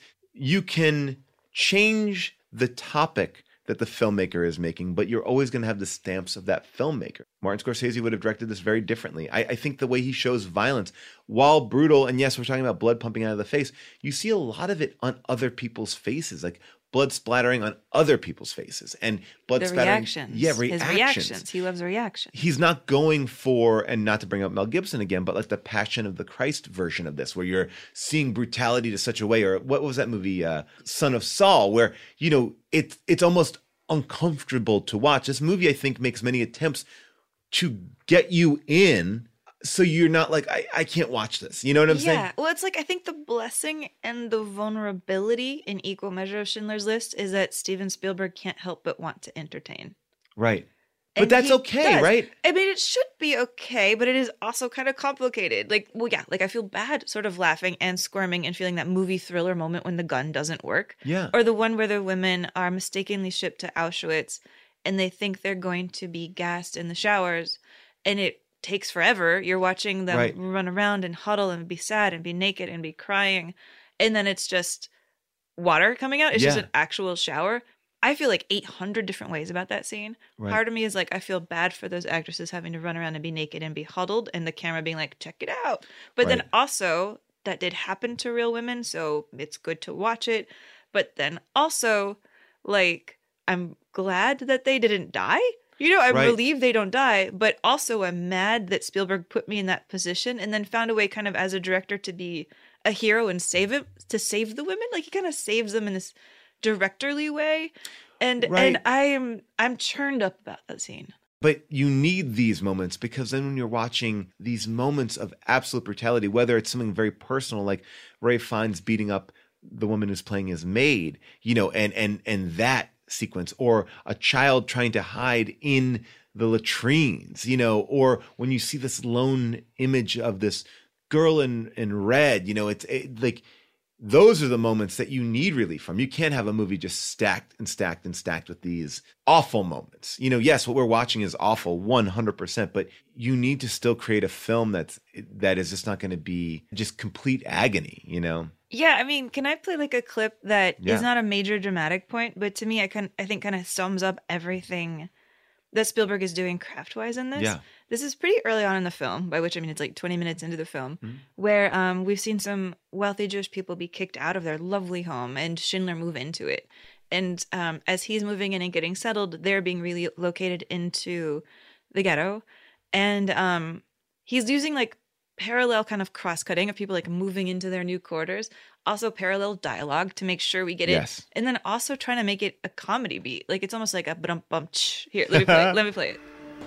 Speaker 6: you can change the topic that the filmmaker is making, but you're always going to have the stamps of that filmmaker. Martin Scorsese would have directed this very differently. I think the way he shows violence, while brutal, and yes, we're talking about blood pumping out of the face, you see a lot of it on other people's faces, like blood splattering on other people's faces and blood splattering.
Speaker 7: Reactions.
Speaker 6: Yeah,
Speaker 7: His reactions. He loves reactions.
Speaker 6: He's not going for, and not to bring up Mel Gibson again, but like the Passion of the Christ version of this, where you're seeing brutality to such a way, or what was that movie, Son of Saul, where, it's almost uncomfortable to watch. This movie, I think, makes many attempts to get you in, so you're not like, I can't watch this. You know what I'm saying?
Speaker 7: Yeah. Well, it's like, I think the blessing and the vulnerability in equal measure of Schindler's List is that Steven Spielberg can't help but want to entertain.
Speaker 6: Right. But
Speaker 7: And
Speaker 6: that's
Speaker 7: he
Speaker 6: okay,
Speaker 7: does.
Speaker 6: right?
Speaker 7: I mean, it should be okay, but it is also kind of complicated. I feel bad sort of laughing and squirming and feeling that movie thriller moment when the gun doesn't work.
Speaker 6: Yeah.
Speaker 7: Or the one where the women are mistakenly shipped to Auschwitz and they think they're going to be gassed in the showers, and it takes forever. You're watching them
Speaker 6: Right.
Speaker 7: run around and huddle and be sad and be naked and be crying, and then it's just water coming out. It's just
Speaker 6: Yeah.
Speaker 7: an actual shower. I feel like 800 different ways about that scene.
Speaker 6: Right.
Speaker 7: Part of me is like, I feel bad for those actresses having to run around and be naked and be huddled, and the camera being like, check it out. But then
Speaker 6: Right.
Speaker 7: also, that did happen to real women, so it's good to watch it. But then also, I'm glad that they didn't die. I
Speaker 6: Right.
Speaker 7: believe they don't die, but also I'm mad that Spielberg put me in that position and then found a way kind of as a director to be a hero and save the women. Like, he kind of saves them in this directorly way. And
Speaker 6: Right.
Speaker 7: I'm churned up about that scene.
Speaker 6: But you need these moments, because then when you're watching these moments of absolute brutality, whether it's something very personal, like Ralph Fiennes beating up the woman who's playing his maid, and that sequence, or a child trying to hide in the latrines, or when you see this lone image of this girl in red, like, those are the moments that you need relief from. You can't have a movie just stacked and stacked and stacked with these awful moments. Yes, what we're watching is awful 100%, but you need to still create a film that is just not going to be just complete agony,
Speaker 7: Yeah, I mean, can I play a clip that
Speaker 6: Yeah.
Speaker 7: is not a major dramatic point, but to me, I think kind of sums up everything that Spielberg is doing craft-wise in this.
Speaker 6: Yeah.
Speaker 7: This is pretty early on in the film, by which I mean it's 20 minutes into the film,
Speaker 6: Mm-hmm.
Speaker 7: where we've seen some wealthy Jewish people be kicked out of their lovely home and Schindler move into it. And as he's moving in and getting settled, they're being relocated into the ghetto. And he's using parallel kind of cross-cutting of people moving into their new quarters, also parallel dialogue to make sure we get
Speaker 6: Yes.
Speaker 7: it, and then also trying to make it a comedy beat. It's almost like a bump bump. Here, let me play it.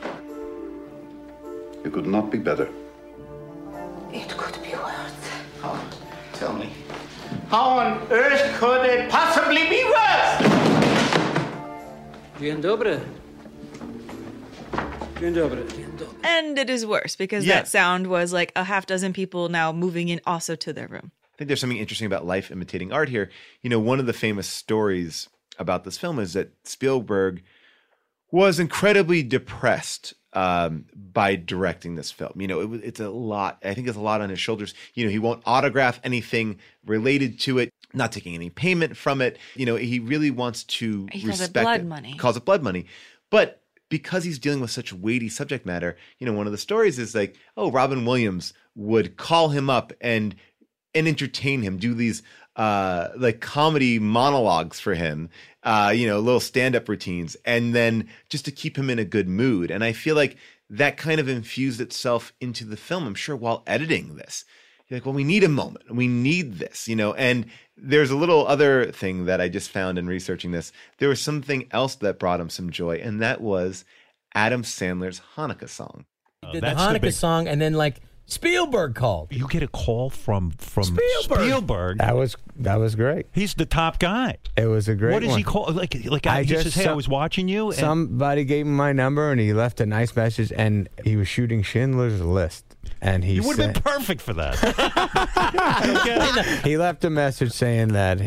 Speaker 2: It could not be better.
Speaker 3: It could be worse.
Speaker 17: Oh, tell me. How on earth could it possibly be worse?
Speaker 3: Dzień dobry. Dzień dobry.
Speaker 7: And it is worse because
Speaker 6: Yeah.
Speaker 7: that sound was like a half dozen people now moving in also to their room.
Speaker 6: I think there's something interesting about life imitating art here. One of the famous stories about this film is that Spielberg was incredibly depressed by directing this film. It's a lot. I think it's a lot on his shoulders. He won't autograph anything related to it, not taking any payment from it. He really wants to
Speaker 7: He calls it
Speaker 6: respect
Speaker 7: blood money.
Speaker 6: Calls it blood money. But because he's dealing with such weighty subject matter, one of the stories is Robin Williams would call him up and entertain him, do these comedy monologues for him, little stand-up routines, and then just to keep him in a good mood. And I feel like that kind of infused itself into the film, I'm sure, while editing this. you're like, well, we need a moment. We need this, you know. And there's a little other thing that I just found in researching this. There was something else that brought him some joy, and that was Adam Sandler's Hanukkah song.
Speaker 18: He did the Hanukkah song, and then like Spielberg called.
Speaker 19: You get a call from Spielberg.
Speaker 20: That was great.
Speaker 19: He's the top guy.
Speaker 20: It was a great
Speaker 19: What does
Speaker 20: one.
Speaker 19: he call? Like he says, hey, I was watching you. And
Speaker 20: Somebody gave him my number, and he left a nice message, and he was shooting Schindler's List. And he
Speaker 19: you would have been perfect for that.
Speaker 20: He left a message saying that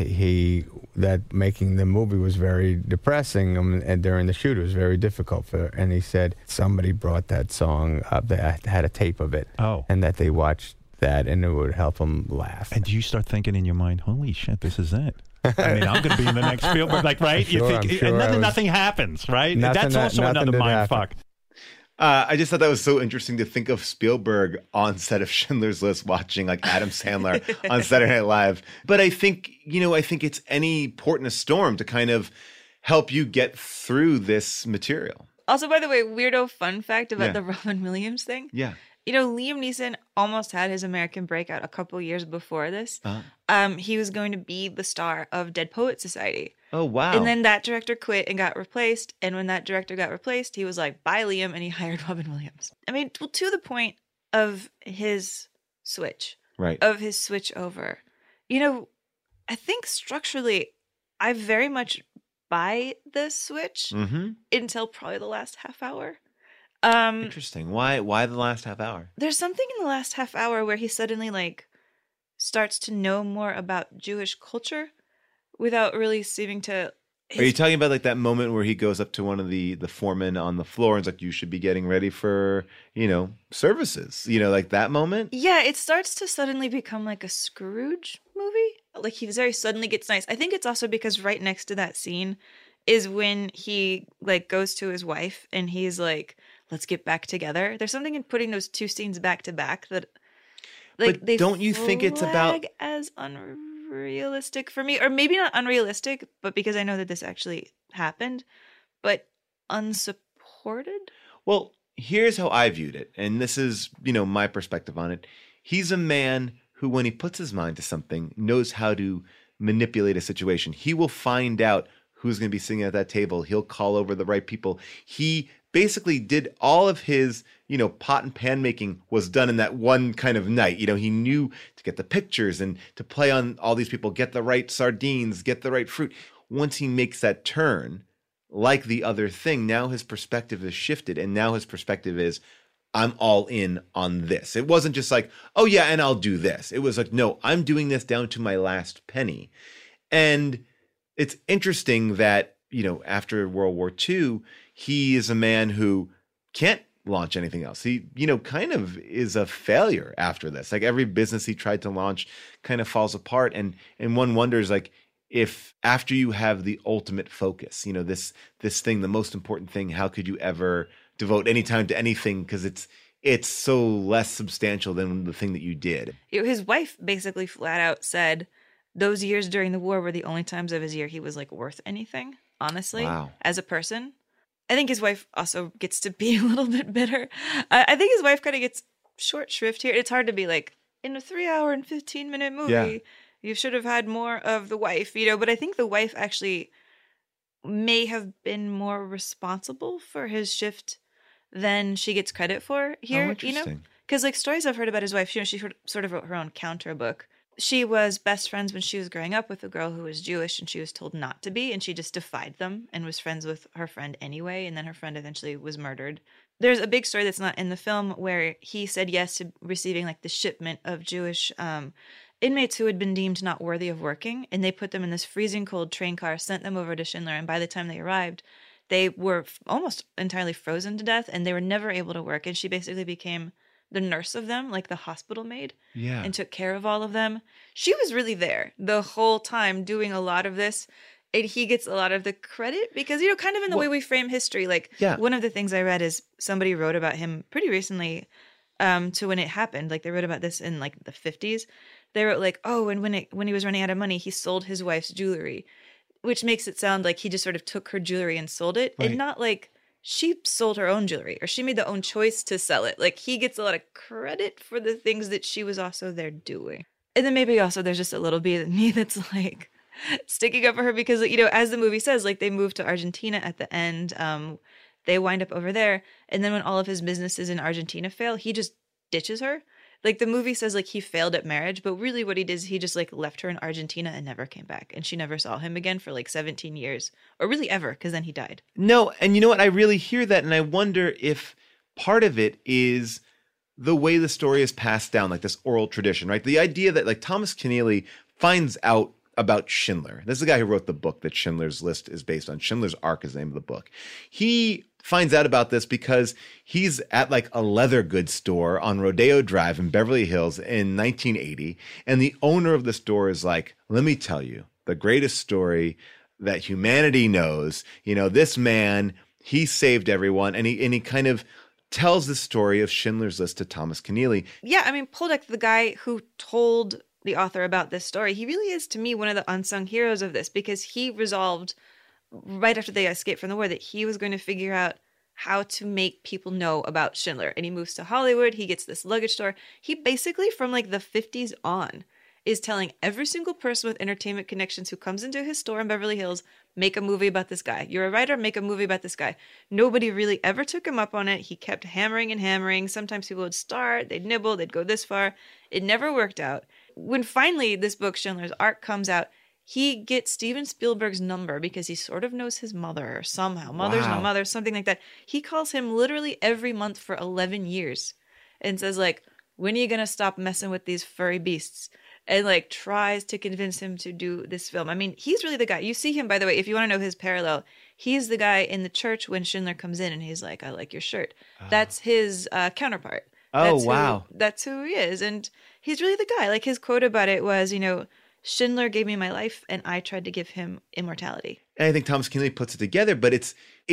Speaker 20: that making the movie was very depressing, and during the shoot it was very difficult and he said somebody brought that song up. They had a tape of it. And that they watched that, and it would help them laugh.
Speaker 19: And do you start thinking in your mind, holy shit, this is it? I mean, I'm going to be in the next Spielberg, like, right?
Speaker 20: Sure,
Speaker 19: you think, and then nothing happens, right? That's also another mind fuck.
Speaker 6: I just thought that was so interesting to think of Spielberg on set of Schindler's List watching like Adam Sandler on Saturday Night Live. But I think it's any port in a storm to kind of help you get through this material.
Speaker 7: Also, by the way, weirdo fun fact about the Robin Williams thing.
Speaker 6: Yeah.
Speaker 7: You know, Liam Neeson almost had his American breakout a couple years before this. He was going to be the star of Dead Poets Society.
Speaker 6: Oh, wow.
Speaker 7: And then that director quit and got replaced. And when that director got replaced, he was like, bye, Liam. And he hired Robin Williams. I mean, to the point of his switch.
Speaker 6: Right.
Speaker 7: Of his switch over. You know, I think structurally, I very much buy this switch until probably the last half hour.
Speaker 6: Interesting. Why the last half hour?
Speaker 7: There's something in the last half hour where he suddenly like starts to know more about Jewish culture without really seeming to.
Speaker 6: Are you talking about like that moment where he goes up to one of the foremen on the floor and is like, you should be getting ready for, services, like that moment?
Speaker 7: Yeah, it starts to suddenly become like a Scrooge movie. Like he very suddenly gets nice. I think it's also because right next to that scene is when he like goes to his wife and he's like, let's get back together. There's something in putting those two scenes back to back that like
Speaker 6: but don't you think it's about
Speaker 7: as unrealistic for me, or maybe not unrealistic, but because I know that this actually happened, but unsupported?
Speaker 6: Well, here's how I viewed it, and this is, my perspective on it. He's a man who, when he puts his mind to something, knows how to manipulate a situation. He will find out who's going to be sitting at that table. He'll call over the right people. He basically did all of his, pot and pan making was done in that one kind of night. He knew to get the pictures and to play on all these people, get the right sardines, get the right fruit. Once he makes that turn, like The Other Thing, now his perspective is shifted. And now his perspective is, I'm all in on this. It wasn't just like, oh yeah, and I'll do this. It was like, no, I'm doing this down to my last penny. And it's interesting that, after World War II, he is a man who can't launch anything else. He, kind of is a failure after this. Like every business he tried to launch kind of falls apart. And one wonders, like, if after you have the ultimate focus, this thing, the most important thing, how could you ever devote any time to anything? Because it's so less substantial than the thing that you did.
Speaker 7: His wife basically flat out said those years during the war were the only times of his year he was like worth anything, honestly, as a person. I think his wife also gets to be a little bit bitter. I think his wife kind of gets short shrift here. It's hard to be like, in a 3-hour and 15-minute movie, you should have had more of the wife, but I think the wife actually may have been more responsible for his shift than she gets credit for here, Because like stories I've heard about his wife, she sort of wrote her own counter book. She was best friends when she was growing up with a girl who was Jewish, and she was told not to be, and she just defied them and was friends with her friend anyway, and then her friend eventually was murdered. There's a big story that's not in the film where he said yes to receiving like the shipment of Jewish inmates who had been deemed not worthy of working, and they put them in this freezing cold train car, sent them over to Schindler, and by the time they arrived, they were almost entirely frozen to death, and they were never able to work, and she basically became the nurse of them, like the hospital maid, and took care of all of them. She was really there the whole time doing a lot of this, and he gets a lot of the credit because, kind of in the way we frame history. Like, one of the things I read is somebody wrote about him pretty recently to when it happened. Like, they wrote about this in, like, the 50s. They wrote, like, oh, and when he was running out of money, he sold his wife's jewelry, which makes it sound like he just sort of took her jewelry and sold it, and not like she sold her own jewelry, or she made the own choice to sell it. Like, he gets a lot of credit for the things that she was also there doing. And then maybe also there's just a little bit of me that's like sticking up for her because, you know, as the movie says, like, they moved to Argentina at the end. They wind up over there. And then when all of his businesses in Argentina fail, he just ditches her. Like, the movie says, like, he failed at marriage, but really what he did is he just, like, left her in Argentina and never came back. And she never saw him again for, like, 17 years. Or really ever, because then he died.
Speaker 6: No, and you know what? I really hear that, and I wonder if part of it is the way the story is passed down, like this oral tradition, right? The idea that, like, Thomas Keneally finds out about Schindler. This is the guy who wrote the book that Schindler's List is based on. Schindler's Ark is the name of the book. He finds out about this because he's at like a leather goods store on Rodeo Drive in Beverly Hills in 1980. And the owner of the store is like, let me tell you, the greatest story that humanity knows. You know, this man, he saved everyone. And he kind of tells the story of Schindler's List to Thomas Keneally.
Speaker 7: Yeah, I mean, Poldek, the guy who told the author about this story, he really is, to me, one of the unsung heroes of this, because he resolved right after they escaped from the war that he was going to figure out how to make people know about Schindler. And he moves to Hollywood. He gets this luggage store. He basically, from like the 50s on, is telling every single person with entertainment connections who comes into his store in Beverly Hills, make a movie about this guy. You're a writer, make a movie about this guy. Nobody really ever took him up on it. He kept hammering and hammering. Sometimes people would start, they'd nibble, they'd go this far. It never worked out. When finally this book, Schindler's Ark, comes out, he gets Steven Spielberg's number because he sort of knows his mother somehow. Mother's no mother, something like that. He calls him literally every month for 11 years and says, like, when are you going to stop messing with these furry beasts? And, like, tries to convince him to do this film. I mean, he's really the guy. You see him, by the way, if you want to know his parallel, he's the guy in the church when Schindler comes in and he's like, I like your shirt. That's his counterpart. That's who he is. And he's really the guy. Like, his quote about it was, you know, Schindler gave me my life and I tried to give him immortality.
Speaker 6: And I think Thomas Keneally puts it together, but it's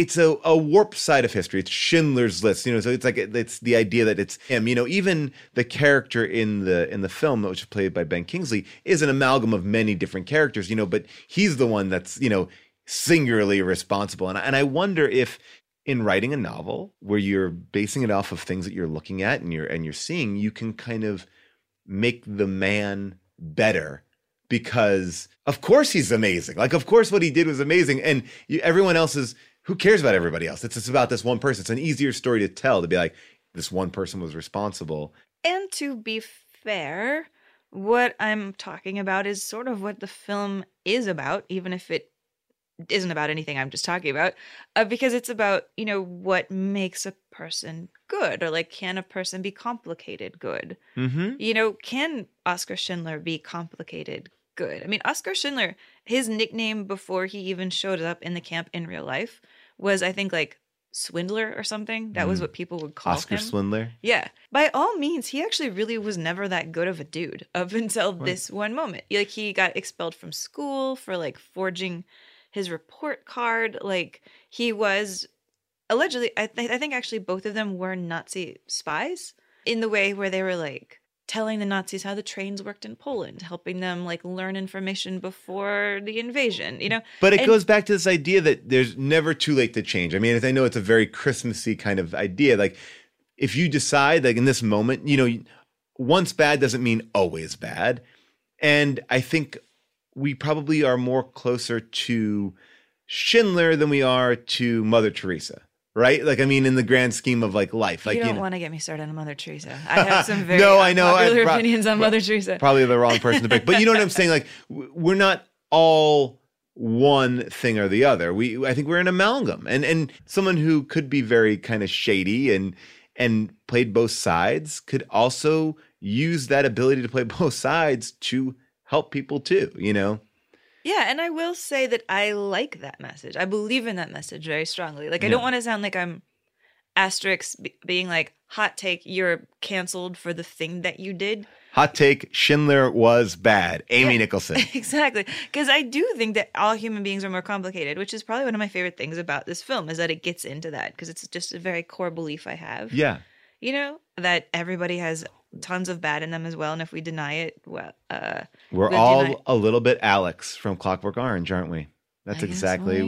Speaker 6: a warped side of history. It's Schindler's List, you know. So it's like it's the idea that it's him. You know, even the character in the film, which is played by Ben Kingsley, is an amalgam of many different characters. You know, but he's the one that's, you know, singularly responsible. And I wonder if in writing a novel where you're basing it off of things that you're looking at and you're seeing, you can kind of make the man better. Because of course he's amazing. Like, of course what he did was amazing. And everyone else is, who cares about everybody else? It's just about this one person. It's an easier story to tell, to be like, this one person was responsible.
Speaker 7: And to be fair, what I'm talking about is sort of what the film is about, even if it isn't about anything I'm just talking about, because it's about, you know, what makes a person good, or like, can a person be complicated good?
Speaker 6: Mm-hmm.
Speaker 7: You know, can Oskar Schindler be complicated good? I mean, Oskar Schindler, his nickname before he even showed up in the camp in real life was, I think, like Swindler or something. That was what people would call
Speaker 6: Oskar
Speaker 7: him.
Speaker 6: Swindler.
Speaker 7: Yeah. By all means, he actually really was never that good of a dude up until this one moment. Like, he got expelled from school for like forging his report card. Like, he was allegedly, I think actually both of them were Nazi spies in the way where they were like telling the Nazis how the trains worked in Poland, helping them like learn information before the invasion, you know?
Speaker 6: But it goes back to this idea that there's never too late to change. I mean, I know it's a very Christmassy kind of idea. Like, if you decide, like, in this moment, you know, once bad doesn't mean always bad. And I think we probably are more closer to Schindler than we are to Mother Teresa, right? Like, I mean, in the grand scheme of like life. Like,
Speaker 7: you don't want to get me started on Mother Teresa. I have some very popular opinions on Mother Teresa.
Speaker 6: Probably the wrong person to pick. But you know what I'm saying? Like, we're not all one thing or the other. I think we're an amalgam. And someone who could be very kind of shady and played both sides could also use that ability to play both sides to help people too, you know?
Speaker 7: Yeah, and I will say that I like that message. I believe in that message very strongly. Like, I don't want to sound like I'm Asterix being like, hot take, you're canceled for the thing that you did.
Speaker 6: Hot take, Schindler was bad. Amy Nicholson.
Speaker 7: Exactly. Because I do think that all human beings are more complicated, which is probably one of my favorite things about this film, is that it gets into that, because it's just a very core belief I have.
Speaker 6: Yeah.
Speaker 7: You know, that everybody has tons of bad in them as well, and if we deny it, well,
Speaker 6: we're all a little bit Alex from Clockwork Orange, aren't we? That's exactly what.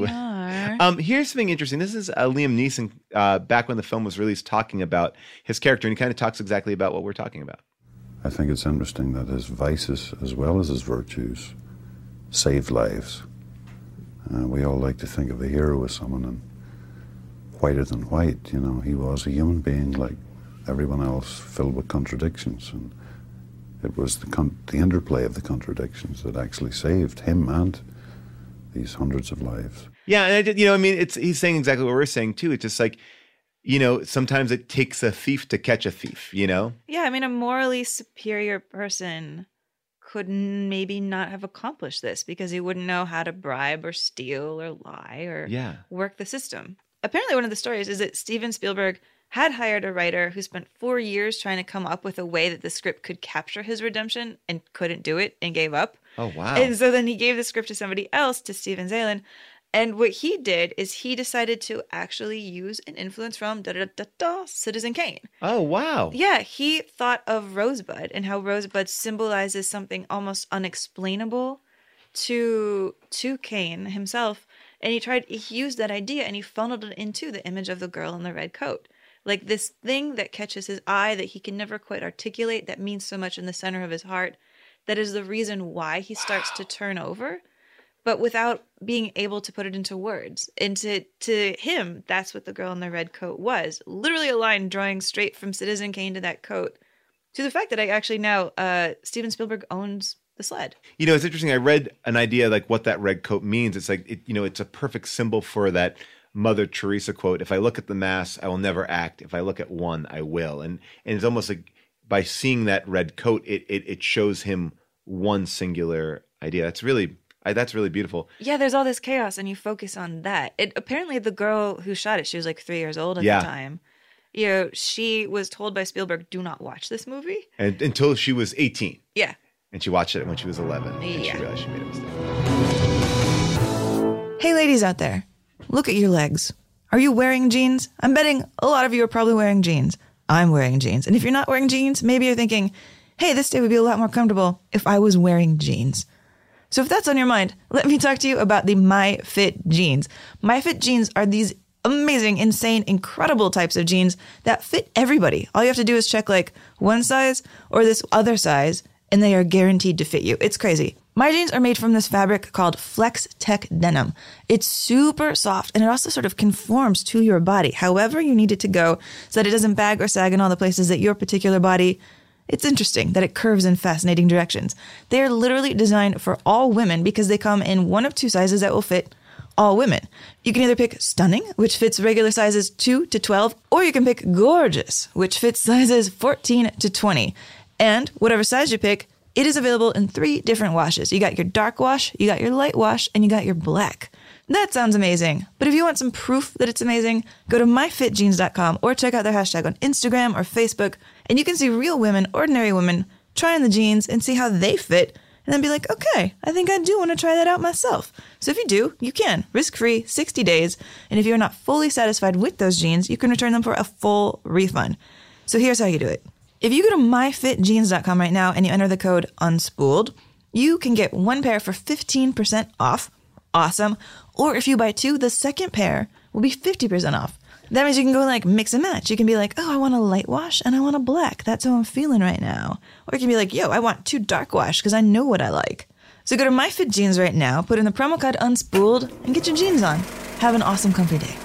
Speaker 7: are.
Speaker 6: Here's something interesting. This is Liam Neeson back when the film was released talking about his character, and he kind of talks exactly about what we're talking about.
Speaker 21: I think it's interesting that his vices, as well as his virtues, saved lives. We all like to think of a hero as someone in whiter than white. You know, he was a human being like everyone else, filled with contradictions, and it was the interplay of the contradictions that actually saved him and these hundreds of lives.
Speaker 6: Yeah, and he's saying exactly what we're saying too. It's just like, sometimes it takes a thief to catch a thief,
Speaker 7: Yeah, I mean, a morally superior person could maybe not have accomplished this because he wouldn't know how to bribe or steal or lie or work the system. Apparently, one of the stories is that Steven Spielberg had hired a writer who spent 4 years trying to come up with a way that the script could capture his redemption and couldn't do it and gave up.
Speaker 6: Oh, wow.
Speaker 7: And so then he gave the script to somebody else, to Steven Zalen. And what he did is he decided to actually use an influence from Citizen Kane.
Speaker 6: Oh, wow.
Speaker 7: Yeah, he thought of Rosebud and how Rosebud symbolizes something almost unexplainable to Kane himself. And he used that idea and he funneled it into the image of the girl in the red coat. Like this thing that catches his eye that he can never quite articulate, that means so much in the center of his heart, that is the reason why he starts to turn over, but without being able to put it into words. And to him, that's what the girl in the red coat was. Literally a line drawing straight from Citizen Kane to that coat, to the fact that I actually now, Steven Spielberg owns the sled.
Speaker 6: It's interesting. I read an idea like what that red coat means. It's like, it's a perfect symbol for that Mother Teresa quote, if I look at the mass, I will never act. If I look at one, I will. And it's almost like by seeing that red coat, it shows him one singular idea. That's really beautiful.
Speaker 7: Yeah, there's all this chaos and you focus on that. Apparently the girl who shot it, she was like 3 years old at the time. She was told by Spielberg, do not watch this movie.
Speaker 6: And until she was 18.
Speaker 7: Yeah.
Speaker 6: And she watched it when she was 11. And she realized she made a mistake.
Speaker 4: Hey, ladies out there. Look at your legs. Are you wearing jeans? I'm betting a lot of you are probably wearing jeans. I'm wearing jeans. And if you're not wearing jeans, maybe you're thinking, hey, this day would be a lot more comfortable if I was wearing jeans. So if that's on your mind, let me talk to you about the MyFit jeans. MyFit jeans are these amazing, insane, incredible types of jeans that fit everybody. All you have to do is check like one size or this other size, and they are guaranteed to fit you. It's crazy. My jeans are made from this fabric called Flex Tech Denim. It's super soft and it also sort of conforms to your body, however you need it to go, so that it doesn't bag or sag in all the places that your particular body. It's interesting that it curves in fascinating directions. They are literally designed for all women because they come in one of two sizes that will fit all women. You can either pick stunning, which fits regular sizes 2 to 12, or you can pick gorgeous, which fits sizes 14 to 20. And whatever size you pick, it is available in 3 different washes. You got your dark wash, you got your light wash, and you got your black. That sounds amazing. But if you want some proof that it's amazing, go to myfitjeans.com or check out their hashtag on Instagram or Facebook, and you can see real women, ordinary women, try on the jeans and see how they fit, and then be like, okay, I think I do want to try that out myself. So if you do, you can. Risk-free, 60 days. And if you're not fully satisfied with those jeans, you can return them for a full refund. So here's how you do it. If you go to myfitjeans.com right now and you enter the code UNSPOOLED, you can get one pair for 15% off. Awesome. Or if you buy 2, the second pair will be 50% off. That means you can go like mix and match. You can be like, oh, I want a light wash and I want a black. That's how I'm feeling right now. Or you can be like, yo, I want 2 dark wash because I know what I like. So go to MyFit Jeans right now, put in the promo code UNSPOOLED, and get your jeans on. Have an awesome, comfy day.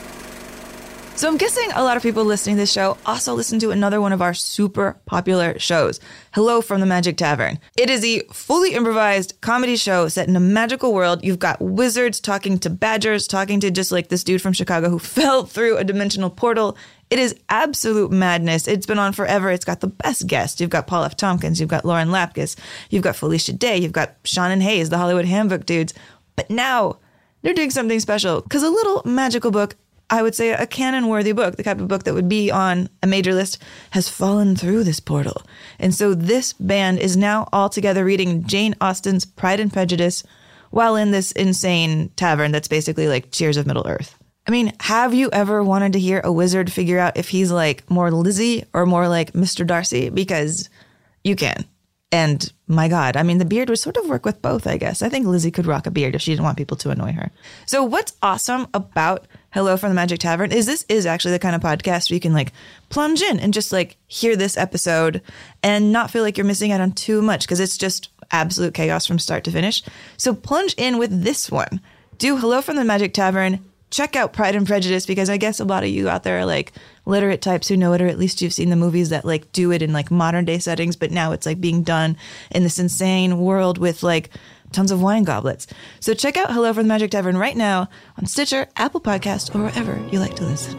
Speaker 4: So I'm guessing a lot of people listening to this show also listen to another one of our super popular shows, Hello from the Magic Tavern. It is a fully improvised comedy show set in a magical world. You've got wizards talking to badgers, talking to just like this dude from Chicago who fell through a dimensional portal. It is absolute madness. It's been on forever. It's got the best guests. You've got Paul F. Tompkins. You've got Lauren Lapkus. You've got Felicia Day. You've got Sean and Hayes, the Hollywood Handbook dudes. But now they're doing something special because a little magical book, I would say a canon-worthy book, the type of book that would be on a major list, has fallen through this portal. And so this band is now all together reading Jane Austen's Pride and Prejudice while in this insane tavern that's basically like Cheers of Middle-earth. I mean, have you ever wanted to hear a wizard figure out if he's like more Lizzie or more like Mr. Darcy? Because you can. And my God, I mean, the beard would sort of work with both, I guess. I think Lizzie could rock a beard if she didn't want people to annoy her. So what's awesome about Hello from the Magic Tavern is this is actually the kind of podcast where you can like plunge in and just like hear this episode and not feel like you're missing out on too much because it's just absolute chaos from start to finish. So plunge in with this one. Do Hello from the Magic Tavern. Check out Pride and Prejudice because I guess a lot of you out there are like literate types who know it, or at least you've seen the movies that like do it in like modern day settings, but now it's like being done in this insane world with like tons of wine goblets. So check out Hello from the Magic Tavern right now on Stitcher, Apple Podcast, or wherever you like to listen.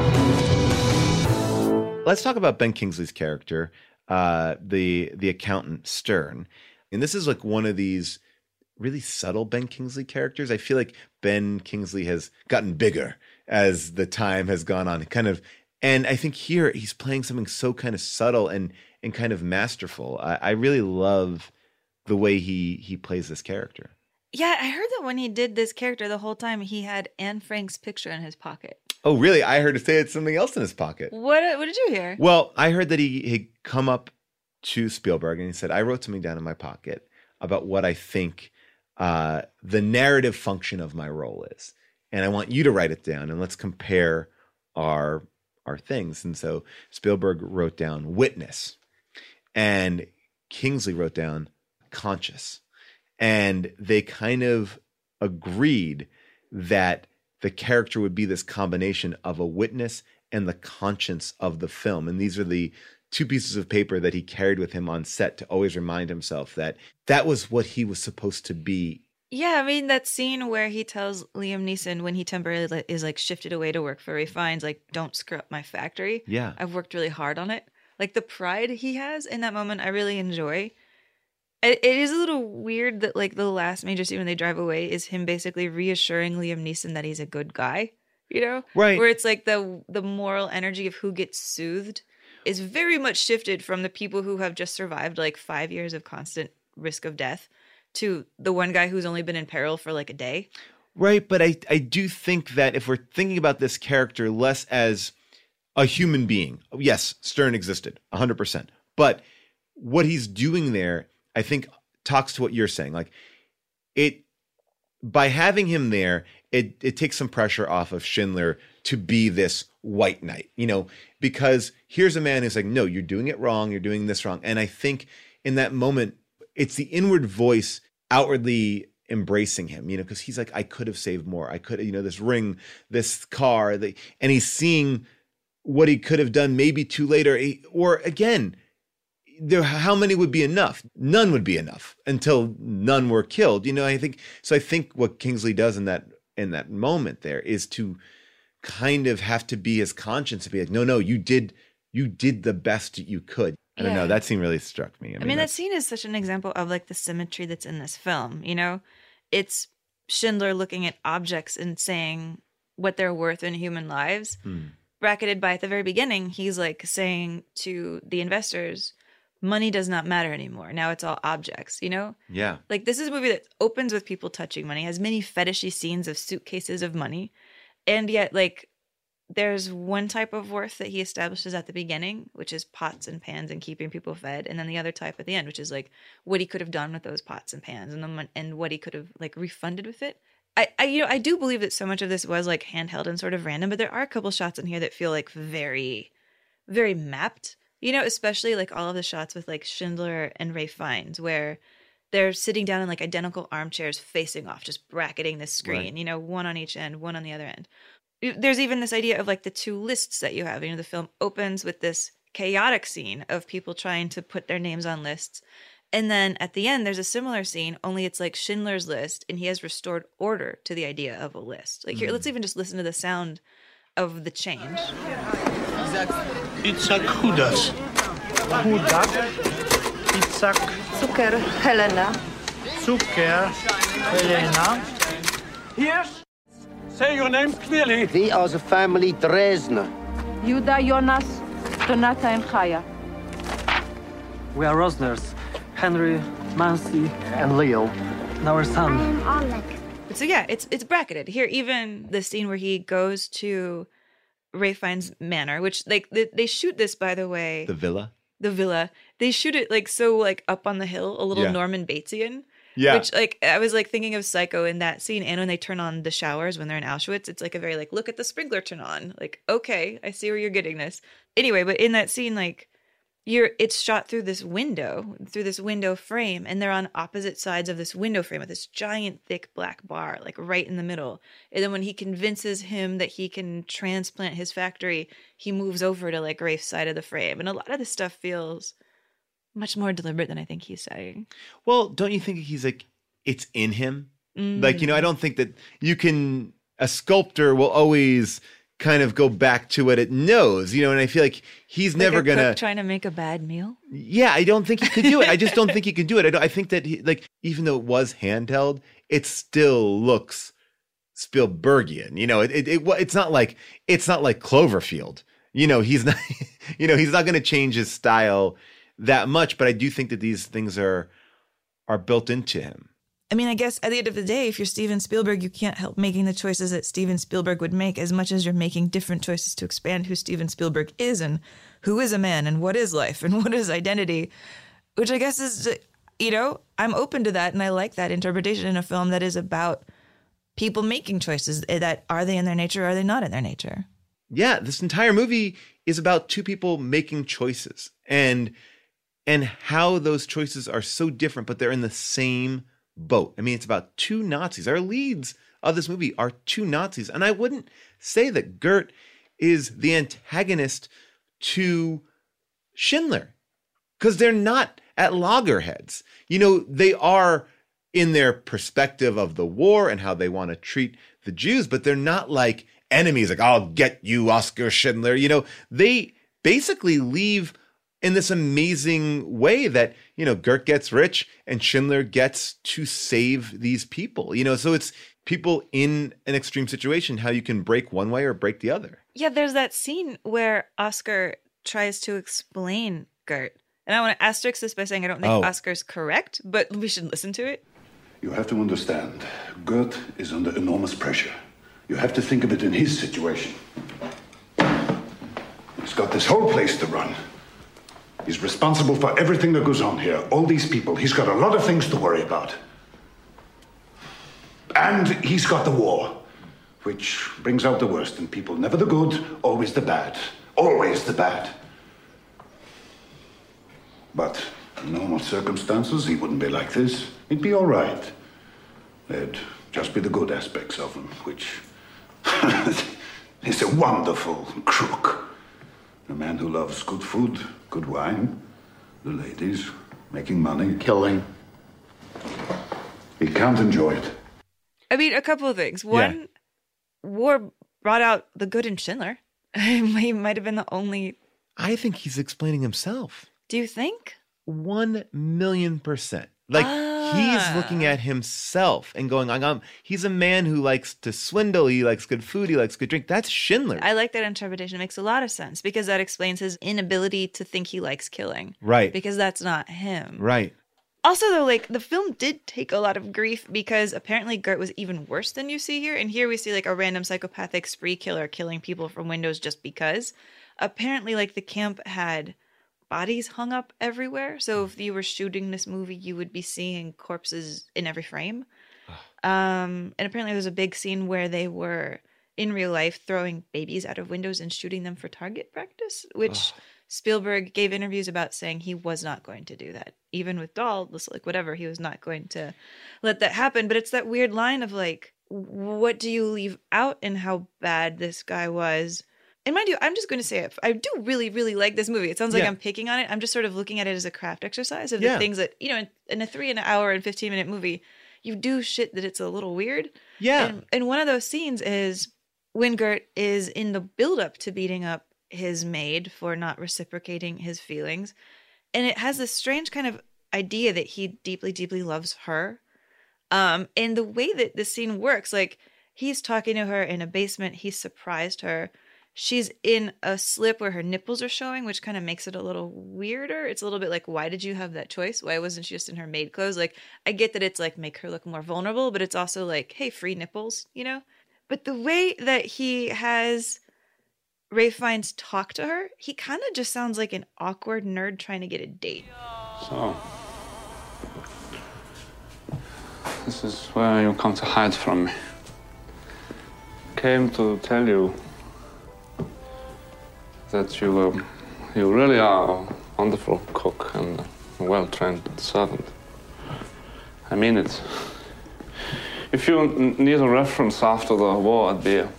Speaker 6: Let's talk about Ben Kingsley's character, the accountant Stern. And this is like one of these really subtle Ben Kingsley characters. I feel like Ben Kingsley has gotten bigger as the time has gone on. And I think here he's playing something so kind of subtle and kind of masterful. I really love the way he plays this character.
Speaker 7: Yeah, I heard that when he did this character the whole time, he had Anne Frank's picture in his pocket.
Speaker 6: Oh, really? I heard it say it's something else in his pocket.
Speaker 7: What did you hear?
Speaker 6: Well, I heard that he'd come up to Spielberg and he said, I wrote something down in my pocket about what I think the narrative function of my role is. And I want you to write it down and let's compare our things. And so Spielberg wrote down witness and Kingsley wrote down conscious. And they kind of agreed that the character would be this combination of a witness and the conscience of the film. And these are the two pieces of paper that he carried with him on set to always remind himself that that was what he was supposed to be.
Speaker 7: Yeah, I mean, that scene where he tells Liam Neeson when he temporarily is like shifted away to work for Ray Fiennes, like, don't screw up my factory.
Speaker 6: Yeah.
Speaker 7: I've worked really hard on it. Like the pride he has in that moment, I really enjoy. It is a little weird that like the last major scene when they drive away is him basically reassuring Liam Neeson that he's a good guy, you know?
Speaker 6: Right.
Speaker 7: Where it's like the moral energy of who gets soothed is very much shifted from the people who have just survived like 5 years of constant risk of death to the one guy who's only been in peril for like a day.
Speaker 6: Right. But I do think that if we're thinking about this character less as a human being, yes, Stern existed 100%. But what he's doing there, I think, talks to what you're saying. Like by having him there, it takes some pressure off of Schindler to be this white knight, you know, because here's a man who's like, no, you're doing it wrong. You're doing this wrong. And I think in that moment, it's the inward voice outwardly embracing him, you know, because he's like, I could have saved more. I could, you know, this ring, this car, and he's seeing what he could have done maybe too late, or again, how many would be enough? None would be enough until none were killed. You know, I think what Kingsley does in that moment there is to kind of have to be his conscience and be like, no, you did the best you could. I don't know. That scene really struck me.
Speaker 7: I mean, that scene is such an example of like the symmetry that's in this film. You know, it's Schindler looking at objects and saying what they're worth in human lives. Bracketed by at the very beginning, he's like saying to the investors, money does not matter anymore. Now it's all objects, you know?
Speaker 6: Yeah.
Speaker 7: Like this is a movie that opens with people touching money, has many fetishy scenes of suitcases of money. And yet like there's one type of worth that he establishes at the beginning, which is pots and pans and keeping people fed. And then the other type at the end, which is like what he could have done with those pots and pans and what he could have like refunded with it. I do believe that so much of this was like handheld and sort of random, but there are a couple shots in here that feel like very, very mapped. You know, especially like all of the shots with like Schindler and Ray Fiennes where they're sitting down in like identical armchairs facing off, just bracketing this screen, right. You know, one on each end, one on the other end. There's even this idea of like the two lists that you have. You know, the film opens with this chaotic scene of people trying to put their names on lists. And then at the end, there's a similar scene, only it's like Schindler's List, and he has restored order to the idea of a list. Like here, let's even just listen to the sound of the change.
Speaker 17: Itzhak Hudas.
Speaker 1: Itzhak. Cukier Helena.
Speaker 17: Cukier Helena.
Speaker 1: Yes.
Speaker 17: Say your name clearly.
Speaker 1: We are the family Dresdner. Yuda, Jonas, Donata, and Chaya.
Speaker 22: We are Rosners. Henry, Mansi,
Speaker 1: and Leo.
Speaker 22: And our son.
Speaker 7: So yeah, it's bracketed. Here, even the scene where he goes to Ray Fiennes' manor, which like they shoot this, by the way.
Speaker 6: The villa?
Speaker 7: the villa, they shoot it like so like up on the hill, a little
Speaker 6: Yeah.
Speaker 7: Norman Batesian.
Speaker 6: Yeah.
Speaker 7: Which like I was like thinking of Psycho in that scene, and when they turn on the showers when they're in Auschwitz, it's like a very like look at the sprinkler turn on. Like, okay, I see where you're getting this. Anyway, but in that scene, like it's shot through this window frame, and they're on opposite sides of this window frame with this giant thick black bar, like right in the middle. And then when he convinces him that he can transplant his factory, he moves over to like Rafe's side of the frame. And a lot of this stuff feels much more deliberate than I think he's saying.
Speaker 6: Well, don't you think he's like, it's in him?
Speaker 7: Mm.
Speaker 6: Like, I don't think that a sculptor will always kind of go back to what it knows, and I feel like he's
Speaker 7: Like
Speaker 6: never
Speaker 7: a
Speaker 6: gonna
Speaker 7: cook trying to make a bad meal.
Speaker 6: Yeah, I don't think he could do it. I just don't think he can do it. I think that even though it was handheld, it still looks Spielbergian. It's not like Cloverfield. He's not he's not going to change his style that much, but I do think that these things are built into him.
Speaker 4: I mean, I guess at the end of the day, if you're Steven Spielberg, you can't help making the choices that Steven Spielberg would make, as much as you're making different choices to expand who Steven Spielberg is and who is a man and what is life and what is identity, which I guess is, I'm open to that. And I like that interpretation in a film that is about people making choices that are they in their nature or are they not in their nature?
Speaker 6: Yeah, this entire movie is about two people making choices and how those choices are so different, but they're in the same boat. I mean, it's about two Nazis. Our leads of this movie are two Nazis. And I wouldn't say that Gert is the antagonist to Schindler, because they're not at loggerheads. They are in their perspective of the war and how they want to treat the Jews, but they're not like enemies, like, I'll get you, Oskar Schindler. They basically leave in this amazing way that, Gert gets rich and Schindler gets to save these people, so it's people in an extreme situation, how you can break one way or break the other.
Speaker 7: Yeah, there's that scene where Oscar tries to explain Gert. And I want to asterisk this by saying I don't think Oscar's correct, but we should listen to it.
Speaker 2: You have to understand, Gert is under enormous pressure. You have to think of it in his situation. He's got this whole place to run. He's responsible for everything that goes on here. All these people. He's got a lot of things to worry about. And he's got the war, which brings out the worst in people. Never the good, always the bad. Always the bad. But in normal circumstances, he wouldn't be like this. He'd be all right. There'd just be the good aspects of him, which is a wonderful crook. A man who loves good food, good wine, the ladies, making money, killing. He can't enjoy it.
Speaker 7: I mean, a couple of things. One, war brought out the good in Schindler. He might have been the only...
Speaker 6: I think he's explaining himself.
Speaker 7: Do you think?
Speaker 6: 1,000,000%. Like, he's looking at himself and going, he's a man who likes to swindle. He likes good food. He likes good drink. That's Schindler.
Speaker 7: I like that interpretation. It makes a lot of sense because that explains his inability to think he likes killing.
Speaker 6: Right.
Speaker 7: Because that's not him.
Speaker 6: Right.
Speaker 7: Also, though, like, the film did take a lot of grief because apparently Gert was even worse than you see here. And here we see, like, a random psychopathic spree killer killing people from windows just because. Apparently, like, the camp had bodies hung up everywhere. So if you were shooting this movie, you would be seeing corpses in every frame. And apparently there was a big scene where they were in real life throwing babies out of windows and shooting them for target practice, which Spielberg gave interviews about saying he was not going to do that. Even with Dahl, like whatever, he was not going to let that happen. But it's that weird line of like, what do you leave out in how bad this guy was? And mind you, I'm just going to say it. I do really, really like this movie. It sounds like I'm picking on it. I'm just sort of looking at it as a craft exercise of the things that, in a 3 hour and 15-minute movie, you do shit that it's a little weird.
Speaker 6: Yeah.
Speaker 7: And one of those scenes is when Gert is in the build-up to beating up his maid for not reciprocating his feelings. And it has this strange kind of idea that he deeply, deeply loves her. And the way that this scene works, like he's talking to her in a basement. He surprised her. She's in a slip where her nipples are showing, which kind of makes it a little weirder. It's a little bit like, why did you have that choice? Why wasn't she just in her maid clothes? Like, I get that it's like make her look more vulnerable, but it's also like, hey, free nipples, But the way that he has Ralph Fiennes talk to her, he kind of just sounds like an awkward nerd trying to get a date.
Speaker 15: So, this is where you come to hide from me. Came to tell you that you really are a wonderful cook and a well-trained servant. I mean it. If you need a reference after the war, I'd be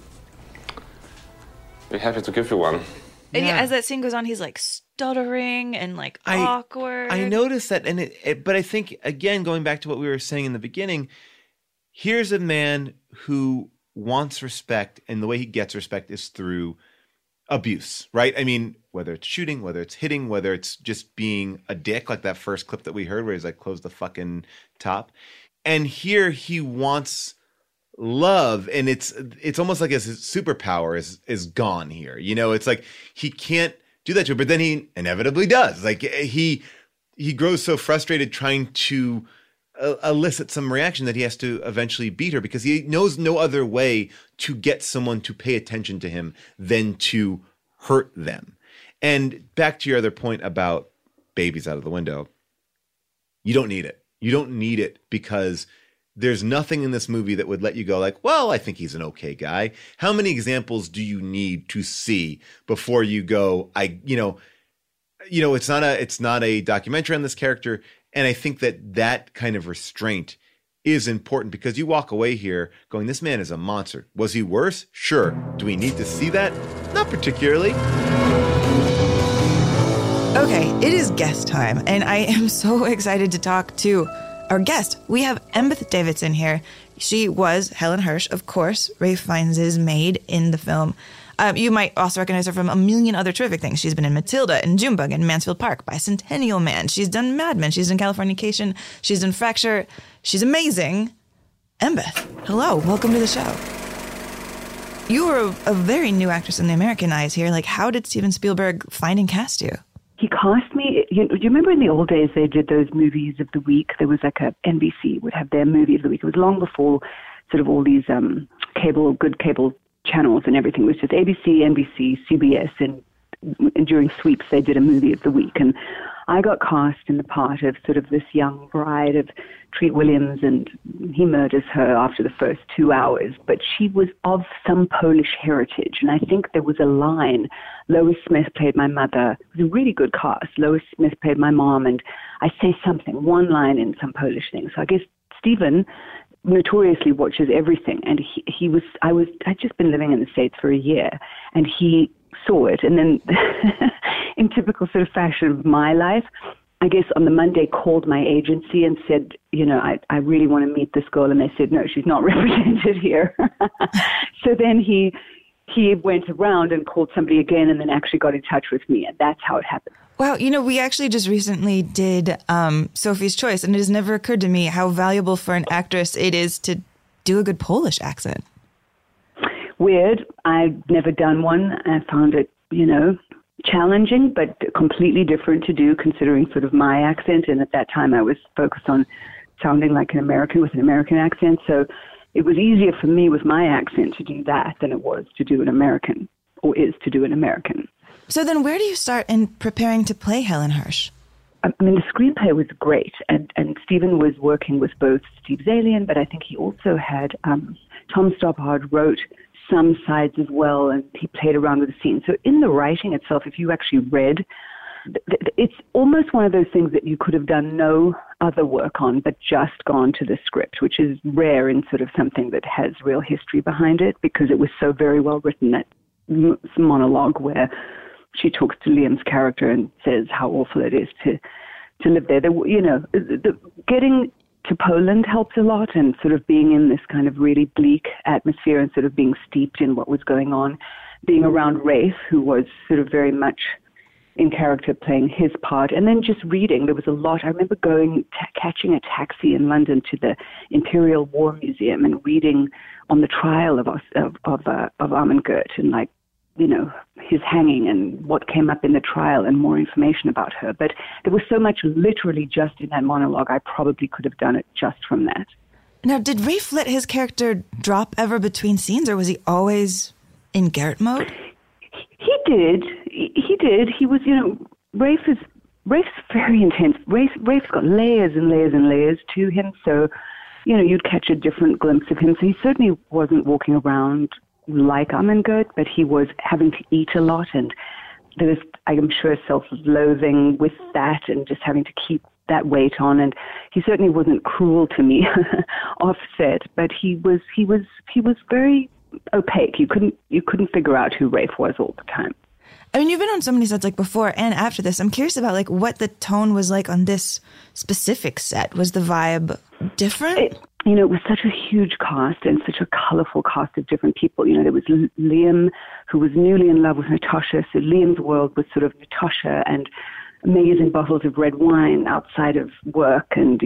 Speaker 15: happy to give you one.
Speaker 7: And yeah, as that scene goes on, he's like stuttering and like awkward.
Speaker 6: I noticed that, and but I think, again, going back to what we were saying in the beginning, here's a man who wants respect, and the way he gets respect is through abuse, right? I mean, whether it's shooting, whether it's hitting, whether it's just being a dick, like that first clip that we heard where he's like, close the fucking top. And here he wants love, and it's almost like his superpower is gone here. You know, it's like he can't do that to her, but then he inevitably does. Like he grows so frustrated trying to elicit some reaction that he has to eventually beat her, because he knows no other way to get someone to pay attention to him than to hurt them. And back to your other point about babies out of the window, you don't need it. You don't need it because there's nothing in this movie that would let you go like, well, I think he's an okay guy. How many examples do you need to see before you go, it's not a documentary on this character. And I think that kind of restraint is important, because you walk away here going, this man is a monster. Was he worse? Sure. Do we need to see that? Not particularly.
Speaker 4: Okay, it is guest time, and I am so excited to talk to our guest. We have Embeth Davidson here. She was Helen Hirsch, of course, Ralph Fiennes' maid in the film. You might also recognize her from a million other terrific things. She's been in Matilda and Junebug and Mansfield Park, Bicentennial Man. She's done Mad Men. She's done Californication. She's done Fracture. She's amazing. Embeth, hello. Welcome to the show. You were a very new actress in the American eyes here. Like, how did Steven Spielberg find and cast you?
Speaker 5: He cast me. You remember in the old days they did those movies of the week? There was like NBC would have their movie of the week. It was long before sort of all these good cable channels and everything. It was just ABC, NBC, CBS, and during sweeps they did a movie of the week. And I got cast in the part of sort of this young bride of Treat Williams, and he murders her after the first 2 hours. But she was of some Polish heritage, and I think there was a line. Lois Smith played my mother. It was a really good cast. Lois Smith played my mom, and I say one line in some Polish thing. So I guess Stephen notoriously watches everything, and I'd just been living in the States for a year, and he saw it, and then in typical sort of fashion of my life, I guess on the Monday called my agency and said, I really want to meet this girl, and they said, no, she's not represented here. So then he went around and called somebody again, and then actually got in touch with me, and that's how it happened.
Speaker 4: Wow, we actually just recently did Sophie's Choice, and it has never occurred to me how valuable for an actress it is to do a good Polish accent.
Speaker 5: Weird. I've never done one. I found it, challenging, but completely different to do considering sort of my accent. And at that time I was focused on sounding like an American with an American accent. So it was easier for me with my accent to do that than it was to do an American, or is to do an American.
Speaker 4: So then where do you start in preparing to play Helen Hirsch?
Speaker 5: I mean, the screenplay was great, and Stephen was working with both Steve Zalian, but I think he also had Tom Stoppard wrote some sides as well, and he played around with the scene. So in the writing itself, if you actually read, it's almost one of those things that you could have done no other work on, but just gone to the script, which is rare in sort of something that has real history behind it, because it was so very well written. That monologue where she talks to Liam's character and says how awful it is to live there. Getting to Poland helped a lot, and sort of being in this kind of really bleak atmosphere and sort of being steeped in what was going on, being around Rafe, who was sort of very much in character playing his part, and then just reading. There was a lot. I remember catching a taxi in London to the Imperial War Museum and reading on the trial of Amangurt, and his hanging and what came up in the trial and more information about her. But there was so much literally just in that monologue, I probably could have done it just from that.
Speaker 4: Now, did Rafe let his character drop ever between scenes, or was he always in Garrett mode?
Speaker 5: did. He did. He was, Rafe's very intense. Rafe's got layers and layers and layers to him. So, you'd catch a different glimpse of him. So he certainly wasn't walking around like Amangert, but he was having to eat a lot, and there was, I'm sure, self-loathing with that, and just having to keep that weight on. And he certainly wasn't cruel to me off set, but he was very opaque. You couldn't figure out who Rafe was all the time.
Speaker 4: I mean, you've been on so many sets like before and after this. I'm curious about like what the tone was like on this specific set. Was the vibe different?
Speaker 5: It was such a huge cast and such a colorful cast of different people. There was Liam, who was newly in love with Natasha. So Liam's world was sort of Natasha and amazing bottles of red wine outside of work, and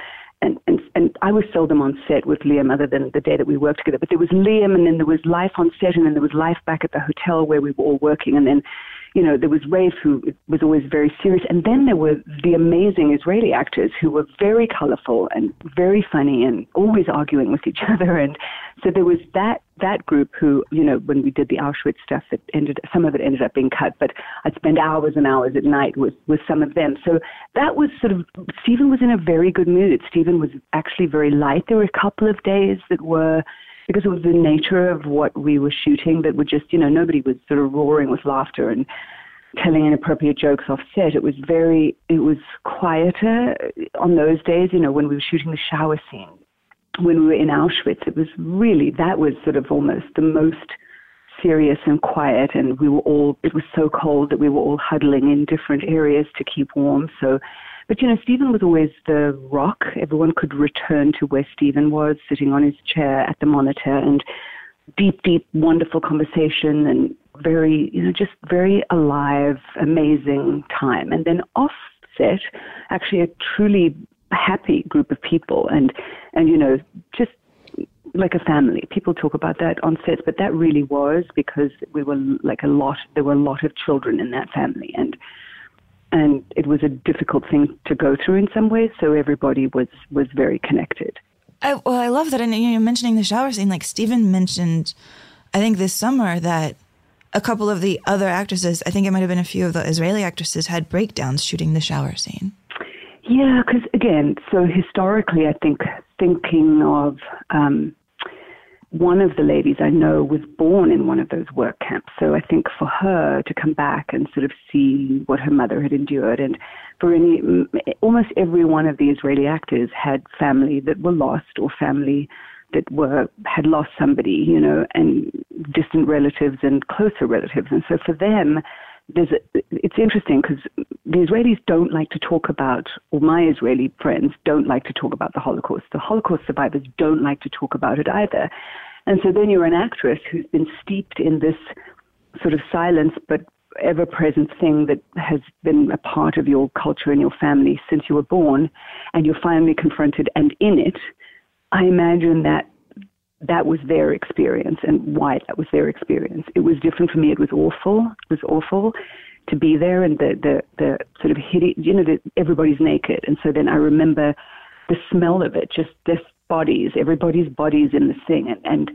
Speaker 5: and I was seldom on set with Liam other than the day that we worked together. But there was Liam, and then there was life on set, and then there was life back at the hotel where we were all working, and then there was Rafe, who was always very serious. And then there were the amazing Israeli actors who were very colorful and very funny and always arguing with each other. And so there was that group who, when we did the Auschwitz stuff, some of it ended up being cut, but I'd spend hours and hours at night with some of them. So that was Stephen was in a very good mood. Stephen was actually very light. There were a couple of days that were, because it was the nature of what we were shooting, that were just, nobody was sort of roaring with laughter and telling inappropriate jokes off set. It was quieter on those days, when we were shooting the shower scene. When we were in Auschwitz, it was really, that was sort of almost the most serious and quiet, and it was so cold that we were all huddling in different areas to keep warm. So, but Stephen was always the rock. Everyone could return to where Stephen was, sitting on his chair at the monitor, and deep, wonderful conversation, and very, just very alive, amazing time. And then off set, actually a truly happy group of people, and just like a family. People talk about that on sets, but that really was because we were there were a lot of children in that family, and it was a difficult thing to go through in some ways, so everybody was very connected.
Speaker 4: I love that. And you're mentioning the shower scene, like Stephen mentioned, I think this summer, that a couple of the other actresses, I think it might have been a few of the Israeli actresses, had breakdowns shooting the shower scene.
Speaker 5: Yeah, because again, so historically, I think thinking of one of the ladies I know was born in one of those work camps. So I think for her to come back and sort of see what her mother had endured, and for almost every one of the Israeli actors had family that were lost, or family that had lost somebody, and distant relatives and closer relatives. And so for them, it's interesting because the Israelis don't like to talk about, or my Israeli friends don't like to talk about the Holocaust. The Holocaust survivors don't like to talk about it either. And so then you're an actress who's been steeped in this sort of silence but ever-present thing that has been a part of your culture and your family since you were born, and you're finally confronted and in it. I imagine that was their experience, and why that was their experience. It was different for me. It was awful. It was awful to be there, and the sort of everybody's naked. And so then I remember the smell of it, just this everybody's bodies in this thing, and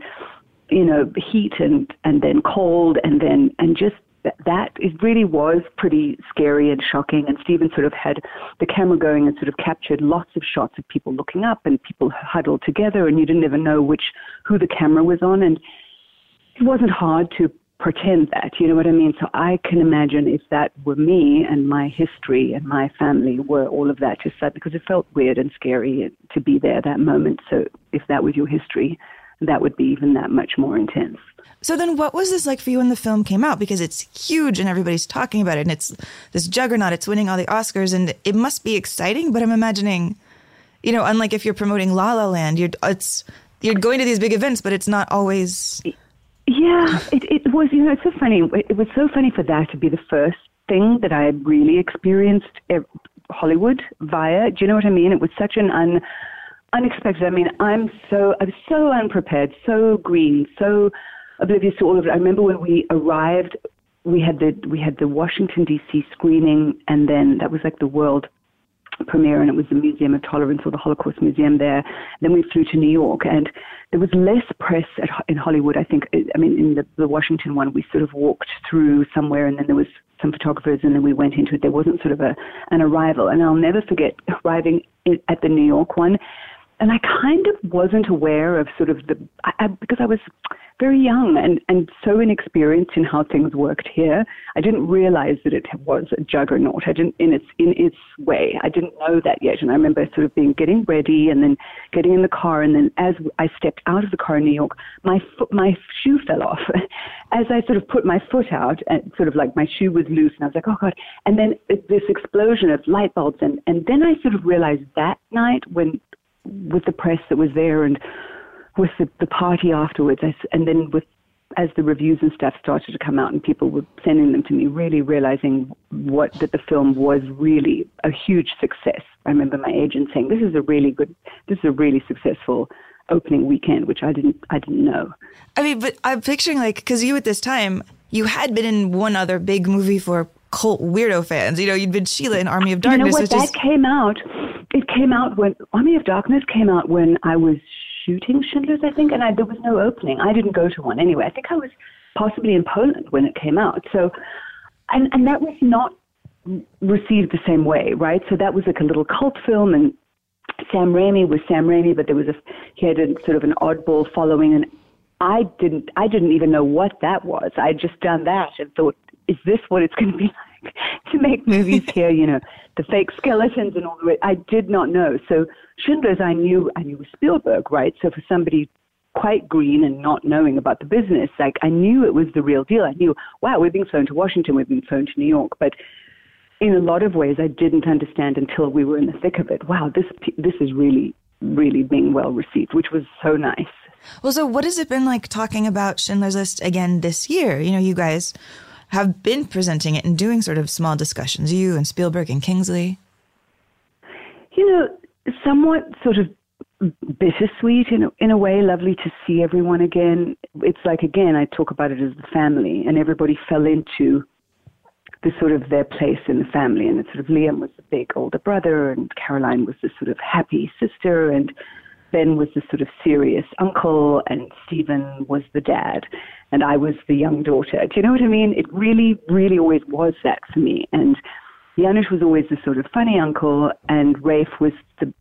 Speaker 5: heat and then cold, and just that it really was pretty scary and shocking. And Stephen sort of had the camera going and sort of captured lots of shots of people looking up and people huddled together, and you didn't ever know who the camera was on. And it wasn't hard to pretend that, you know what I mean? So I can imagine if that were me and my history and my family were all of that, just that, because it felt weird and scary to be there that moment. So if that was your history, that would be even that much more intense.
Speaker 4: So then what was this like for you when the film came out? Because it's huge and everybody's talking about it, and it's this juggernaut, it's winning all the Oscars, and it must be exciting, but I'm imagining, unlike if you're promoting La La Land, you're going to these big events, but it's not always...
Speaker 5: Yeah, it was, it's so funny. It was so funny for that to be the first thing that I really experienced Hollywood via. Do you know what I mean? It was such an unexpected. I mean, I was so unprepared, so green, so oblivious to all of it. I remember when we arrived, we had the Washington D.C. screening, and then that was like the world premiere, and it was the Museum of Tolerance, or the Holocaust Museum there. Then we flew to New York, and there was less press in Hollywood, I think. I mean, in the Washington one, we sort of walked through somewhere, and then there was some photographers, and then we went into it. There wasn't sort of an arrival. And I'll never forget arriving at the New York one, and I kind of wasn't aware of sort of because I was very young and so inexperienced in how things worked here. I didn't realize that it was a juggernaut. I didn't, in its way. I didn't know that yet. And I remember sort of getting ready and then getting in the car. And then as I stepped out of the car in New York, my shoe fell off. As I sort of put my foot out, and sort of like my shoe was loose, and I was like, oh God. And then this explosion of light bulbs. And then I sort of realized that night with the press that was there and with the party afterwards, and then as the reviews and stuff started to come out and people were sending them to me, really realizing that the film was really a huge success. I remember my agent saying, this is a really successful opening weekend, which I didn't know.
Speaker 4: I mean, but I'm picturing, like, because you at this time, you had been in one other big movie for cult weirdo fans. You know, you'd been Sheila in Army of Darkness.
Speaker 5: You know what, came out. It came out when Army of Darkness came out when I was shooting Schindler's, I think, and there was no opening. I didn't go to one anyway. I think I was possibly in Poland when it came out. So, and that was not received the same way, right? So that was like a little cult film, and Sam Raimi was Sam Raimi, but he had a sort of an oddball following, and I didn't even know what that was. I'd just done that and thought, is this what it's going to be like to make movies here? You know, the fake skeletons and all the rest. I did not know. So Schindler's, I knew was Spielberg, right? So for somebody quite green and not knowing about the business, like I knew it was the real deal. I knew, wow, we're being flown to Washington, we're being flown to New York, but in a lot of ways I didn't understand until we were in the thick of it. Wow, this is really, really being well received, which was so nice.
Speaker 4: Well, so what has it been like talking about Schindler's List again this year? You know, you guys have been presenting it and doing sort of small discussions, you and Spielberg and Kingsley. You know,
Speaker 5: somewhat sort of bittersweet in a way, lovely to see everyone again. It's like, again, I talk about it as the family, and everybody fell into the sort of their place in the family. And it's sort of Liam was the big older brother, and Caroline was the sort of happy sister, and Ben was the sort of serious uncle, and Stephen was the dad, and I was the young daughter. Do you know what I mean? It really, really always was that for me. And Janusz was always the sort of funny uncle, and Rafe was the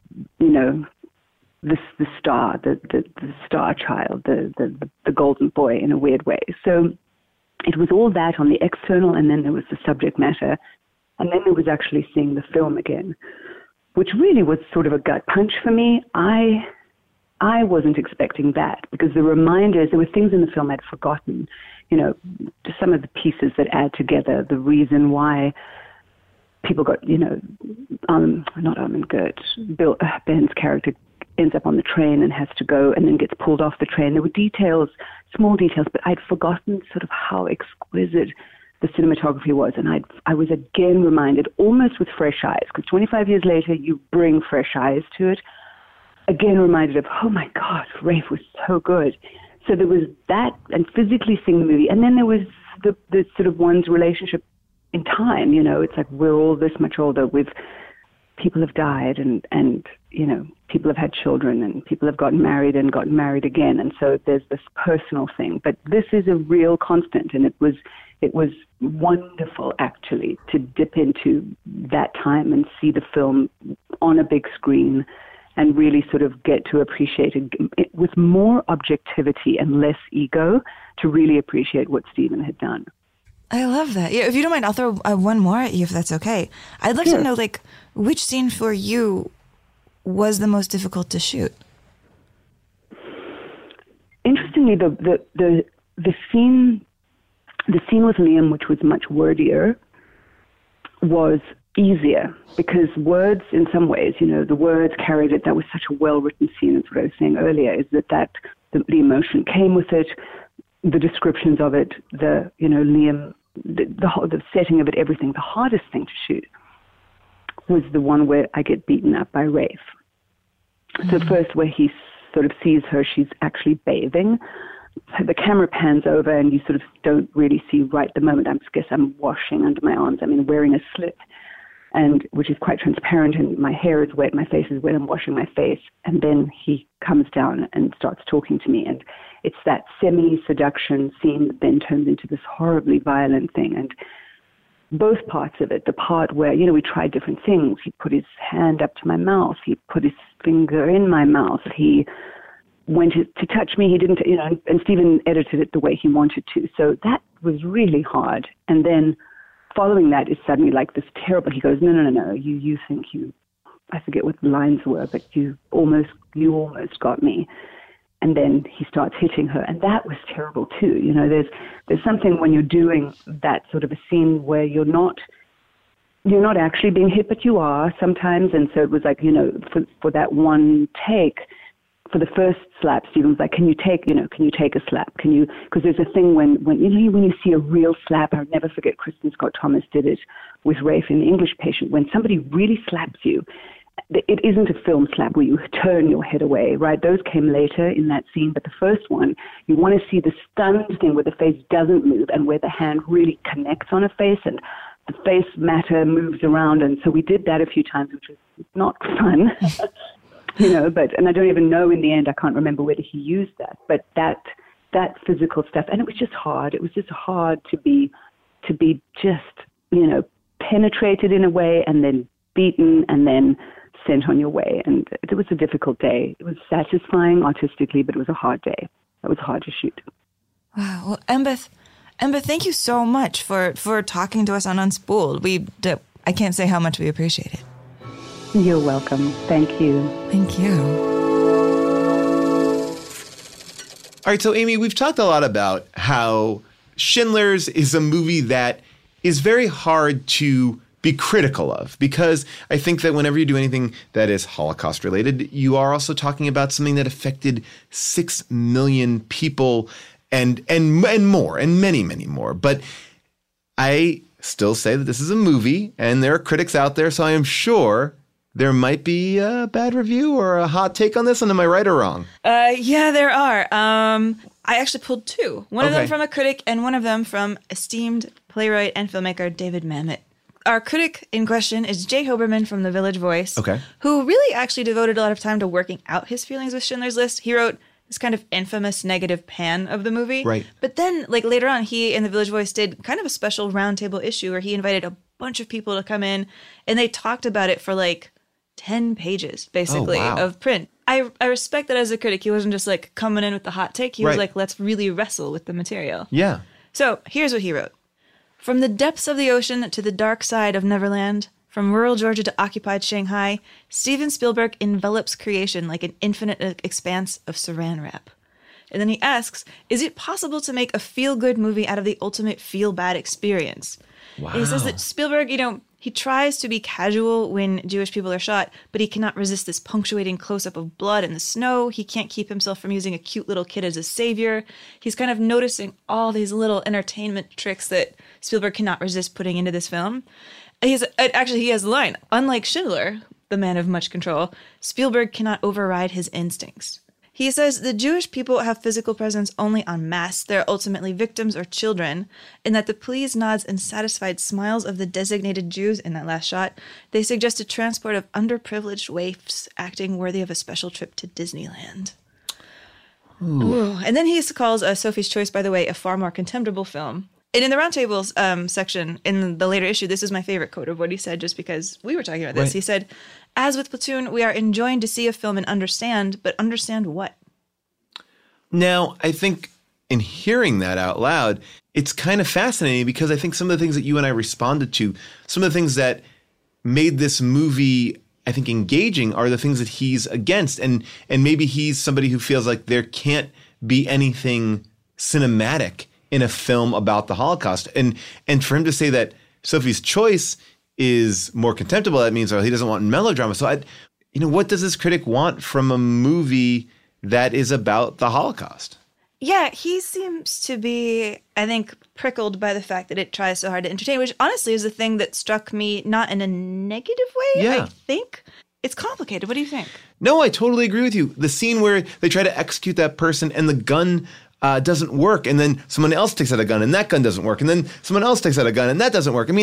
Speaker 5: star, the star child, the golden boy in a weird way. So it was all that on the external, and then there was the subject matter, and then there was actually seeing the film again, which really was sort of a gut punch for me. I wasn't expecting that, because the reminders, there were things in the film I'd forgotten, you know, just some of the pieces that add together the reason why people got, you know, not Armin Gert, Ben's character ends up on the train and has to go and then gets pulled off the train. There were details, small details, but I'd forgotten sort of how exquisite the cinematography was. And I was again reminded, almost with fresh eyes, because 25 years later, you bring fresh eyes to it. Again reminded of, oh my God, Rafe was so good. So there was that, and physically seeing the movie. And then there was the sort of one's relationship in time, you know, it's like we're all this much older, people have died, and you know, people have had children, and people have gotten married again. And so there's this personal thing. But this is a real constant, and it was wonderful actually to dip into that time and see the film on a big screen and really sort of get to appreciate it with more objectivity and less ego, to really appreciate what Stephen had done.
Speaker 4: I love that. Yeah, if you don't mind, I'll throw one more at you if that's okay. I'd like to know, like, which scene for you was the most difficult to shoot?
Speaker 5: Interestingly, the scene with Liam, which was much wordier, was easier, because words, in some ways, you know, the words carried it. That was such a well-written scene. That's what I was saying earlier, is that the emotion came with it, the descriptions of it, Liam, the setting of it, everything. The hardest thing to shoot was the one where I get beaten up by Rafe. Mm-hmm. So first, where he sort of sees her, she's actually bathing. The camera pans over, and you sort of don't really see right the moment. I guess I'm washing under my arms. I mean, wearing a slip. and which is quite transparent, and my hair is wet, my face is wet, I'm washing my face, and then he comes down and starts talking to me, and it's that semi-seduction scene that then turns into this horribly violent thing, and both parts of it, the part where, you know, we tried different things. He put his hand up to my mouth, he put his finger in my mouth, he went to touch me, he didn't, you know, and Stephen edited it the way he wanted to, so that was really hard, and then following that is suddenly like this terrible, he goes, no, you think you, I forget what the lines were, but you almost got me. And then he starts hitting her, and that was terrible too. You know, there's something when you're doing that sort of a scene where you're not actually being hit, but you are sometimes. And so it was like, you know, for that one take, for the first slap, Stephen was like, can you take a slap? Because there's a thing when you see a real slap, I'll never forget Kristen Scott Thomas did it with Rafe in The English Patient, when somebody really slaps you, it isn't a film slap where you turn your head away, right? Those came later in that scene, but the first one, you want to see the stunned thing where the face doesn't move and where the hand really connects on a face and the face matter moves around. And so we did that a few times, which was not fun. You know, and I don't even know in the end, I can't remember whether he used that, but that physical stuff, and it was just hard. It was just hard to be just, you know, penetrated in a way and then beaten and then sent on your way. And it was a difficult day. It was satisfying artistically, but it was a hard day. It was hard to shoot.
Speaker 4: Wow. Well, Embeth, thank you so much for talking to us on Unspooled. I can't say how much we appreciate it.
Speaker 5: You're welcome. Thank you.
Speaker 4: Thank you.
Speaker 6: All right, so Amy, we've talked a lot about how Schindler's is a movie that is very hard to be critical of, because I think that whenever you do anything that is Holocaust related, you are also talking about something that affected 6 million people and more, and many, many more. But I still say that this is a movie, and there are critics out there, so I am sure there might be a bad review or a hot take on this, and am I right or wrong?
Speaker 7: Yeah, there are. I actually pulled two. One of them from a critic and one of them from esteemed playwright and filmmaker David Mamet. Our critic in question is Jay Hoberman from The Village Voice, who really actually devoted a lot of time to working out his feelings with Schindler's List. He wrote this kind of infamous negative pan of the movie. Right. But then, like, later on, he and The Village Voice did kind of a special roundtable issue where he invited a bunch of people to come in, and they talked about it for, like, 10 pages, basically, of print. I respect that as a critic. He wasn't just, like, coming in with the hot take. He was like, let's really wrestle with the material.
Speaker 6: Yeah.
Speaker 7: So here's what he wrote. From the depths of the ocean to the dark side of Neverland, from rural Georgia to occupied Shanghai, Steven Spielberg envelops creation like an infinite expanse of saran wrap. And then he asks, is it possible to make a feel-good movie out of the ultimate feel-bad experience? Wow. And he says that Spielberg, you know, he tries to be casual when Jewish people are shot, but he cannot resist this punctuating close-up of blood in the snow. He can't keep himself from using a cute little kid as a savior. He's kind of noticing all these little entertainment tricks that Spielberg cannot resist putting into this film. He has a line. Unlike Schindler, the man of much control, Spielberg cannot override his instincts. He says the Jewish people have physical presence only en masse. They're ultimately victims or children, and that the pleased nods and satisfied smiles of the designated Jews in that last shot, they suggest a transport of underprivileged waifs acting worthy of a special trip to Disneyland. Ooh. And then he calls Sophie's Choice, by the way, a far more contemptible film. And in the roundtables section, in the later issue, this is my favorite quote of what he said, just because we were talking about this. Right. He said, as with Platoon, we are enjoying to see a film and understand, but understand what?
Speaker 6: Now, I think in hearing that out loud, it's kind of fascinating because I think some of the things that you and I responded to, some of the things that made this movie, I think, engaging are the things that he's against. And maybe he's somebody who feels like there can't be anything cinematic in a film about the Holocaust. And for him to say that Sophie's Choice is more contemptible, that means he doesn't want melodrama. So, what does this critic want from a movie that is about the Holocaust?
Speaker 7: Yeah, he seems to be, I think, prickled by the fact that it tries so hard to entertain, which honestly is the thing that struck me not in a negative way, I think. It's complicated. What do you think?
Speaker 6: No, I totally agree with you. The scene where they try to execute that person and the gun doesn't work, and then someone else takes out a gun and that gun doesn't work, and then someone else takes out a gun and that doesn't work. I mean,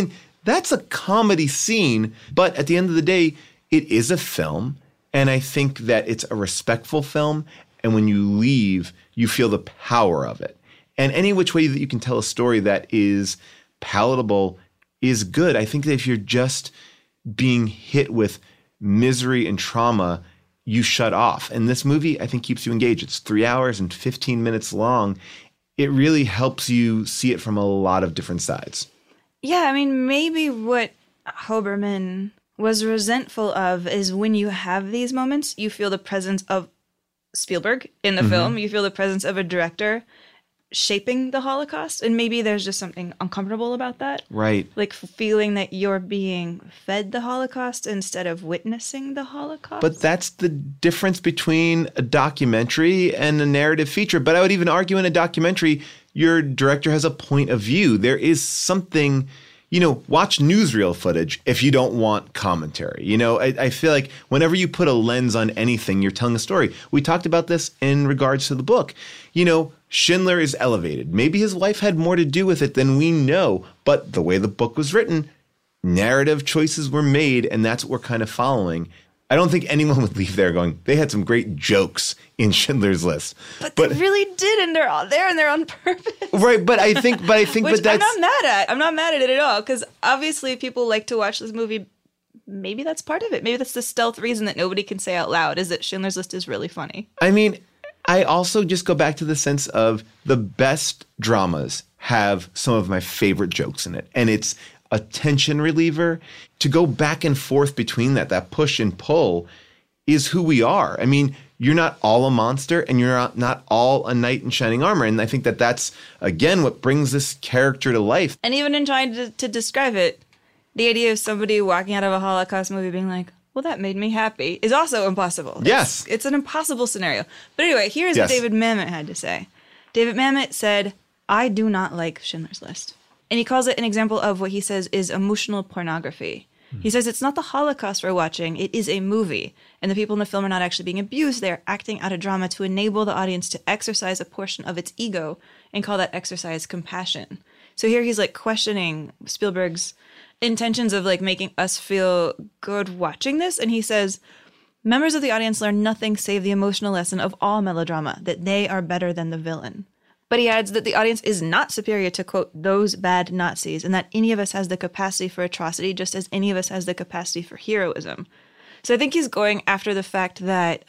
Speaker 6: that's a comedy scene. But at the end of the day, it is a film. And I think that it's a respectful film. And when you leave, you feel the power of it. And any which way that you can tell a story that is palatable is good. I think that if you're just being hit with misery and trauma, you shut off. And this movie, I think, keeps you engaged. It's 3 hours and 15 minutes long. It really helps you see it from a lot of different sides.
Speaker 7: Yeah, I mean, maybe what Hoberman was resentful of is when you have these moments, you feel the presence of Spielberg in the film. You feel the presence of a director shaping the Holocaust. And maybe there's just something uncomfortable about that.
Speaker 6: Right.
Speaker 7: Like feeling that you're being fed the Holocaust instead of witnessing the Holocaust.
Speaker 6: But that's the difference between a documentary and a narrative feature. But I would even argue in a documentary, your director has a point of view. There is something, watch newsreel footage if you don't want commentary. I feel like whenever you put a lens on anything, you're telling a story. We talked about this in regards to the book. Schindler is elevated. Maybe his wife had more to do with it than we know, but the way the book was written, narrative choices were made, and that's what we're kind of following. I don't think anyone would leave there going, they had some great jokes in Schindler's List.
Speaker 7: But they really did, and they're all there, and they're on purpose.
Speaker 6: Right, but I think,
Speaker 7: Which
Speaker 6: but that's...
Speaker 7: I'm not mad at it at all, because obviously people like to watch this movie. Maybe that's part of it. Maybe that's the stealth reason that nobody can say out loud, is that Schindler's List is really funny.
Speaker 6: I mean, I also just go back to the sense of the best dramas have some of my favorite jokes in it. And it's a tension reliever. To go back and forth between that push and pull is who we are. I mean, you're not all a monster and you're not all a knight in shining armor. And I think that that's, again, what brings this character to life.
Speaker 7: And even in trying to describe it, the idea of somebody walking out of a Holocaust movie being like, well, that made me happy, is also impossible.
Speaker 6: Yes.
Speaker 7: It's an impossible scenario. But anyway, here's what David Mamet had to say. David Mamet said, I do not like Schindler's List. And he calls it an example of what he says is emotional pornography. He says it's not the Holocaust we're watching, it is a movie. And the people in the film are not actually being abused, they're acting out a drama to enable the audience to exercise a portion of its ego and call that exercise compassion. So here he's like questioning Spielberg's intentions of like making us feel good watching this. And he says, members of the audience learn nothing save the emotional lesson of all melodrama, that they are better than the villain. But he adds that the audience is not superior to, quote, those bad Nazis, and that any of us has the capacity for atrocity just as any of us has the capacity for heroism. So I think he's going after the fact that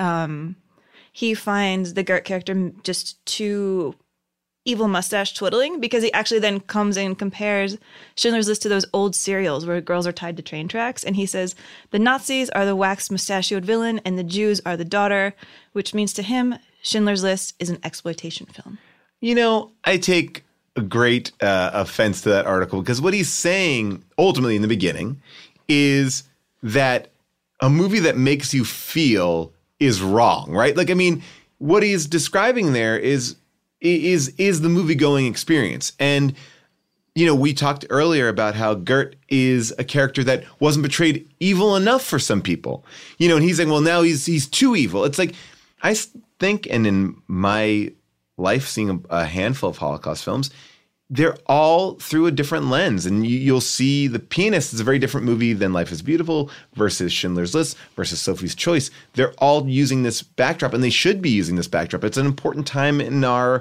Speaker 7: he finds the Gert character just too evil mustache twiddling, because he actually then comes and compares Schindler's List to those old serials where girls are tied to train tracks. And he says, the Nazis are the waxed mustachioed villain and the Jews are the daughter, which means to him, Schindler's List is an exploitation film.
Speaker 6: I take a great offense to that article, because what he's saying ultimately in the beginning is that a movie that makes you feel is wrong, right? Like, I mean, what he's describing there is the movie-going experience. And, we talked earlier about how Gert is a character that wasn't portrayed evil enough for some people. And he's saying, well, now he's too evil. It's like, I think, and in my life, seeing a handful of Holocaust films, they're all through a different lens. And you'll see The Pianist is a very different movie than Life is Beautiful versus Schindler's List versus Sophie's Choice. They're all using this backdrop, and they should be using this backdrop. It's an important time in our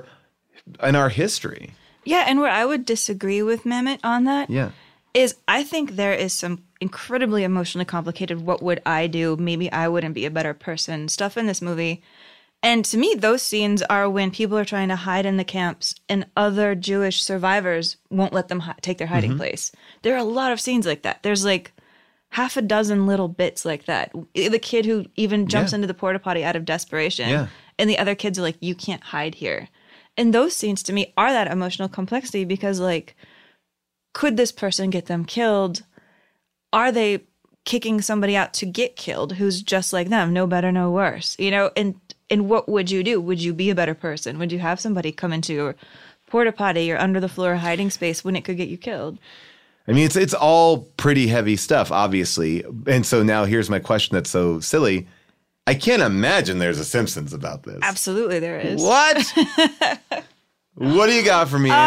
Speaker 6: history.
Speaker 7: Yeah, and where I would disagree with Mamet on that is I think there is some incredibly emotionally complicated what would I do, maybe I wouldn't be a better person stuff in this movie. And to me, those scenes are when people are trying to hide in the camps and other Jewish survivors won't let them take their hiding place. There are a lot of scenes like that. There's like half a dozen little bits like that. The kid who even jumps into the porta potty out of desperation. And the other kids are like, you can't hide here. And those scenes to me are that emotional complexity, because like, could this person get them killed? Are they kicking somebody out to get killed who's just like them, no better, no worse? And what would you do? Would you be a better person? Would you have somebody come into your porta potty or under the floor hiding space when it could get you killed?
Speaker 6: I mean, it's all pretty heavy stuff, obviously. And so now here's my question that's so silly. I can't imagine there's a Simpsons about this.
Speaker 7: Absolutely there is.
Speaker 6: What? What do you got for me, Amy?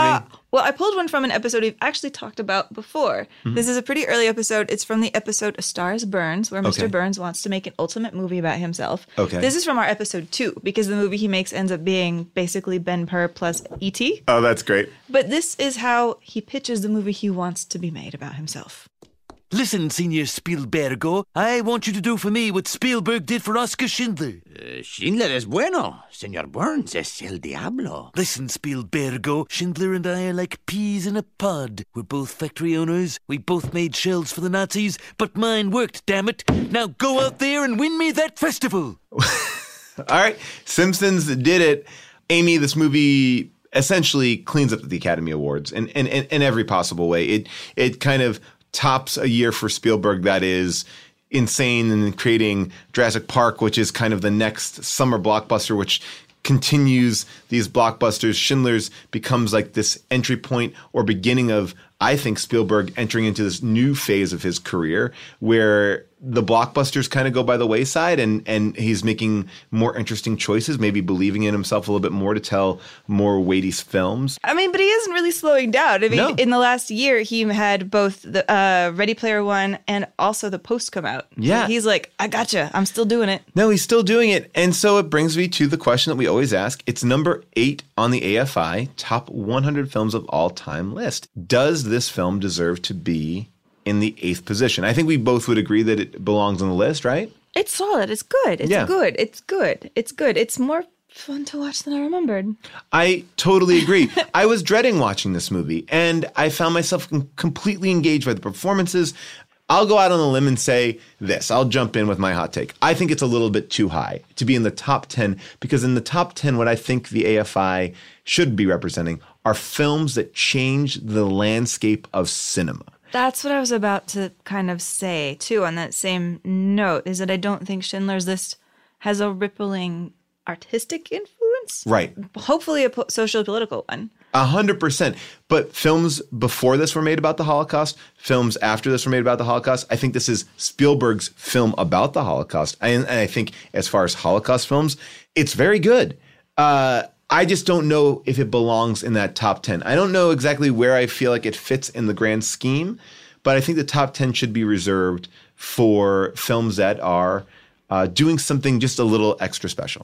Speaker 7: Well, I pulled one from an episode we've actually talked about before.
Speaker 6: Mhm.
Speaker 7: This is a pretty early episode. It's from the episode A Star is Burns, where
Speaker 6: Okay.
Speaker 7: Mr. Burns wants to make an ultimate movie about himself.
Speaker 6: Okay.
Speaker 7: This is from our episode 2, because the movie he makes ends up being basically Ben Purr plus E.T.
Speaker 6: Oh, that's great.
Speaker 7: But this is how he pitches the movie he wants to be made about himself.
Speaker 8: Listen, Senor Spielbergo, I want you to do for me what Spielberg did for Oscar Schindler.
Speaker 9: Schindler es bueno. Senor Burns es el diablo.
Speaker 8: Listen, Spielbergo, Schindler and I are like peas in a pod. We're both factory owners. We both made shells for the Nazis, but mine worked, damn it. Now go out there and win me that festival.
Speaker 6: All right. Simpsons did it. Amy, this movie essentially cleans up the Academy Awards in every possible way. It kind of tops a year for Spielberg that is insane, and creating Jurassic Park, which is kind of the next summer blockbuster, which continues these blockbusters. Schindler's becomes like this entry point or beginning of, I think, Spielberg entering into this new phase of his career where the blockbusters kind of go by the wayside, and he's making more interesting choices, maybe believing in himself a little bit more to tell more weighty films.
Speaker 7: I mean, but he isn't really slowing down. I mean,
Speaker 6: No.
Speaker 7: in the last year, he had both the Ready Player One and also The Post come out.
Speaker 6: Yeah.
Speaker 7: He's like, I gotcha. I'm still doing it.
Speaker 6: No, he's still doing it. And so it brings me to the question that we always ask. It's number 8 on the AFI Top 100 Films of All Time list. Does this film deserve to be in the 8th position? I think we both would agree that it belongs on the list, right?
Speaker 7: It's solid. It's good. It's
Speaker 6: Yeah.
Speaker 7: good. It's good. It's good. It's more fun to watch than I remembered.
Speaker 6: I totally agree. I was dreading watching this movie, and I found myself completely engaged by the performances. I'll go out on a limb and say this. I'll jump in with my hot take. I think it's a little bit too high to be in the top 10, because in the top 10, what I think the AFI should be representing are films that change the landscape of cinema.
Speaker 7: That's what I was about to kind of say, too, on that same note, is that I don't think Schindler's List has a rippling artistic influence.
Speaker 6: Right.
Speaker 7: Hopefully a social political one.
Speaker 6: 100%. But films before this were made about the Holocaust. Films after this were made about the Holocaust. I think this is Spielberg's film about the Holocaust. And I think as far as Holocaust films, it's very good. I just don't know if it belongs in that top 10. I don't know exactly where I feel like it fits in the grand scheme, but I think the top 10 should be reserved for films that are doing something just a little extra special.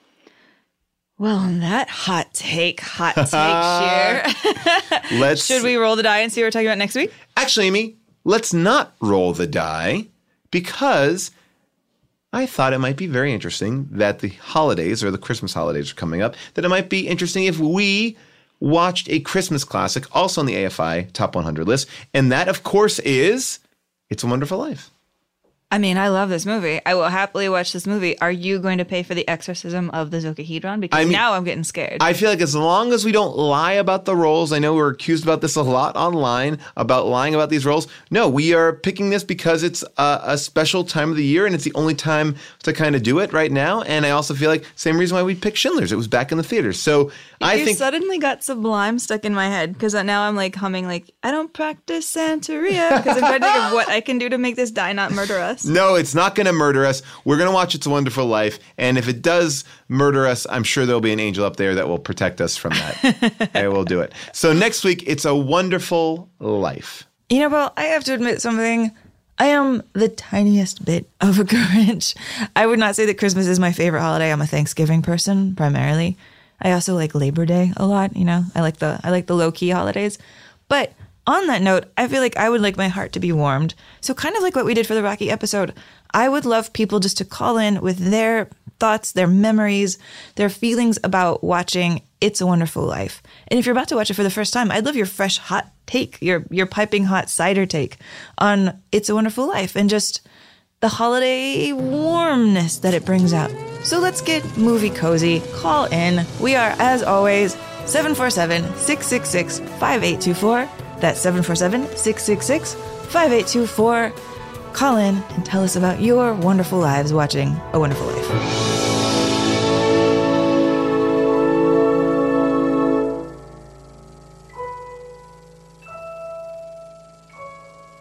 Speaker 7: Well, on that hot take here. Should we roll the die and see what we're talking about next week?
Speaker 6: Actually, Amy, let's not roll the die, because I thought it might be very interesting that the holidays, or the Christmas holidays, are coming up, that it might be interesting if we watched a Christmas classic also on the AFI Top 100 list. And that, of course, is It's a Wonderful Life.
Speaker 7: I mean, I love this movie. I will happily watch this movie. Are you going to pay for the exorcism of the Zokahedron? Because now I'm getting scared.
Speaker 6: I feel like as long as we don't lie about the roles, I know we're accused about this a lot online, about lying about these roles. No, we are picking this because it's a special time of the year, and it's the only time to kind of do it right now. And I also feel like same reason why we picked Schindler's. It was back in the theaters. So I think
Speaker 7: suddenly got Sublime stuck in my head, because now I'm like humming like, I don't practice Santeria, because I'm trying to think of what I can do to make this die not murder us.
Speaker 6: No, it's not going to murder us. We're going to watch It's a Wonderful Life. And if it does murder us, I'm sure there'll be an angel up there that will protect us from that. I will do it. So next week, It's a Wonderful Life.
Speaker 4: You know, Paul, I have to admit something. I am the tiniest bit of a Grinch. I would not say that Christmas is my favorite holiday. I'm a Thanksgiving person primarily. I also like Labor Day a lot. You know, I like the low key holidays. But on that note, I feel like I would like my heart to be warmed. So kind of like what we did for the Rocky episode, I would love people just to call in with their thoughts, their memories, their feelings about watching It's a Wonderful Life. And if you're about to watch it for the first time, I'd love your fresh hot take, your piping hot cider take on It's a Wonderful Life and just the holiday warmness that it brings out. So let's get movie cozy. Call in. We are, as always, 747-666-5824. That's 747-666-5824. Call in and tell us about your wonderful lives watching A Wonderful Life.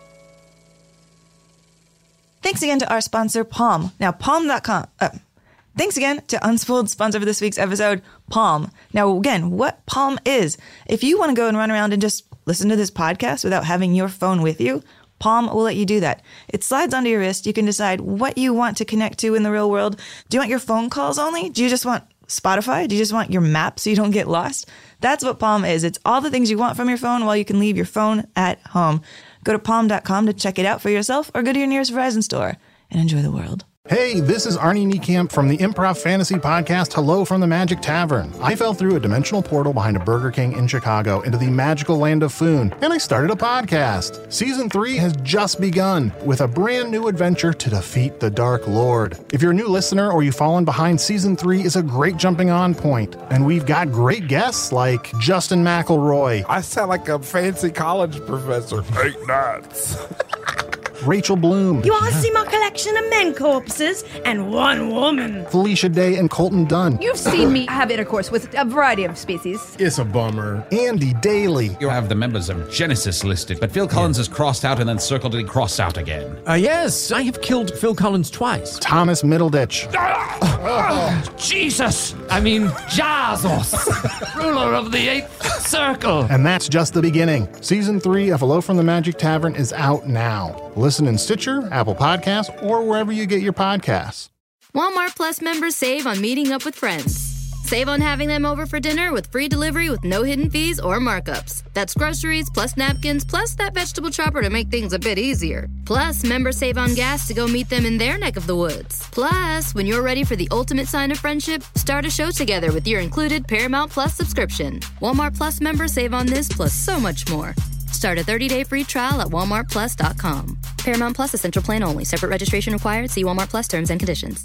Speaker 4: Thanks again to our sponsor, Palm. Now, Palm.com. Thanks again to Unspooled, sponsor for this week's episode, Palm. Now, again, what Palm is, if you want to go and run around and just listen to this podcast without having your phone with you, Palm will let you do that. It slides onto your wrist. You can decide what you want to connect to in the real world. Do you want your phone calls only? Do you just want Spotify? Do you just want your map so you don't get lost? That's what Palm is. It's all the things you want from your phone while you can leave your phone at home. Go to palm.com to check it out for yourself or go to your nearest Verizon store and enjoy the world.
Speaker 10: Hey, this is Arnie Niekamp from the Improv Fantasy Podcast, Hello from the Magic Tavern. I fell through a dimensional portal behind a Burger King in Chicago into the magical land of Foon, and I started a podcast. Season 3 has just begun with a brand new adventure to defeat the Dark Lord. If you're a new listener or you've fallen behind, Season 3 is a great jumping on point, and we've got great guests like Justin McElroy.
Speaker 11: I sound like a fancy college professor. 8 nuts.
Speaker 10: Rachel Bloom.
Speaker 23: You want to see my collection of men corpses and one woman?
Speaker 10: Felicia Day and Colton Dunn.
Speaker 24: You've seen me have intercourse with a variety of species.
Speaker 10: It's a bummer. Andy Daly.
Speaker 25: You have the members of Genesis listed, but Phil Collins is crossed out and then circled and crossed out again.
Speaker 3: Yes, I have killed Phil Collins twice.
Speaker 10: Thomas Middleditch.
Speaker 3: Jesus! I mean, Jesus! Ruler of the 8th Circle!
Speaker 10: And that's just the beginning. Season 3 of Hello from the Magic Tavern is out now. Listen in Stitcher, Apple Podcasts, or wherever you get your podcasts.
Speaker 26: Walmart Plus members save on meeting up with friends. Save on having them over for dinner with free delivery with no hidden fees or markups. That's groceries, plus napkins, plus that vegetable chopper to make things a bit easier. Plus, members save on gas to go meet them in their neck of the woods. Plus, when you're ready for the ultimate sign of friendship, start a show together with your included Paramount Plus subscription. Walmart Plus members save on this plus so much more. Start a 30-day free trial at walmartplus.com. Paramount Plus Essential Plan only. Separate registration required. See Walmart Plus terms and conditions.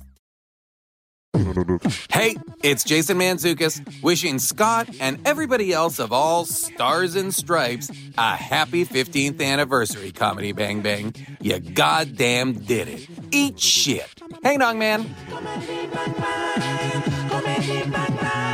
Speaker 27: Hey, it's Jason Mantzoukas, wishing Scott and everybody else of all stars and stripes a happy 15th anniversary, Comedy Bang Bang. You goddamn did it. Eat shit. Hey, Nong Man.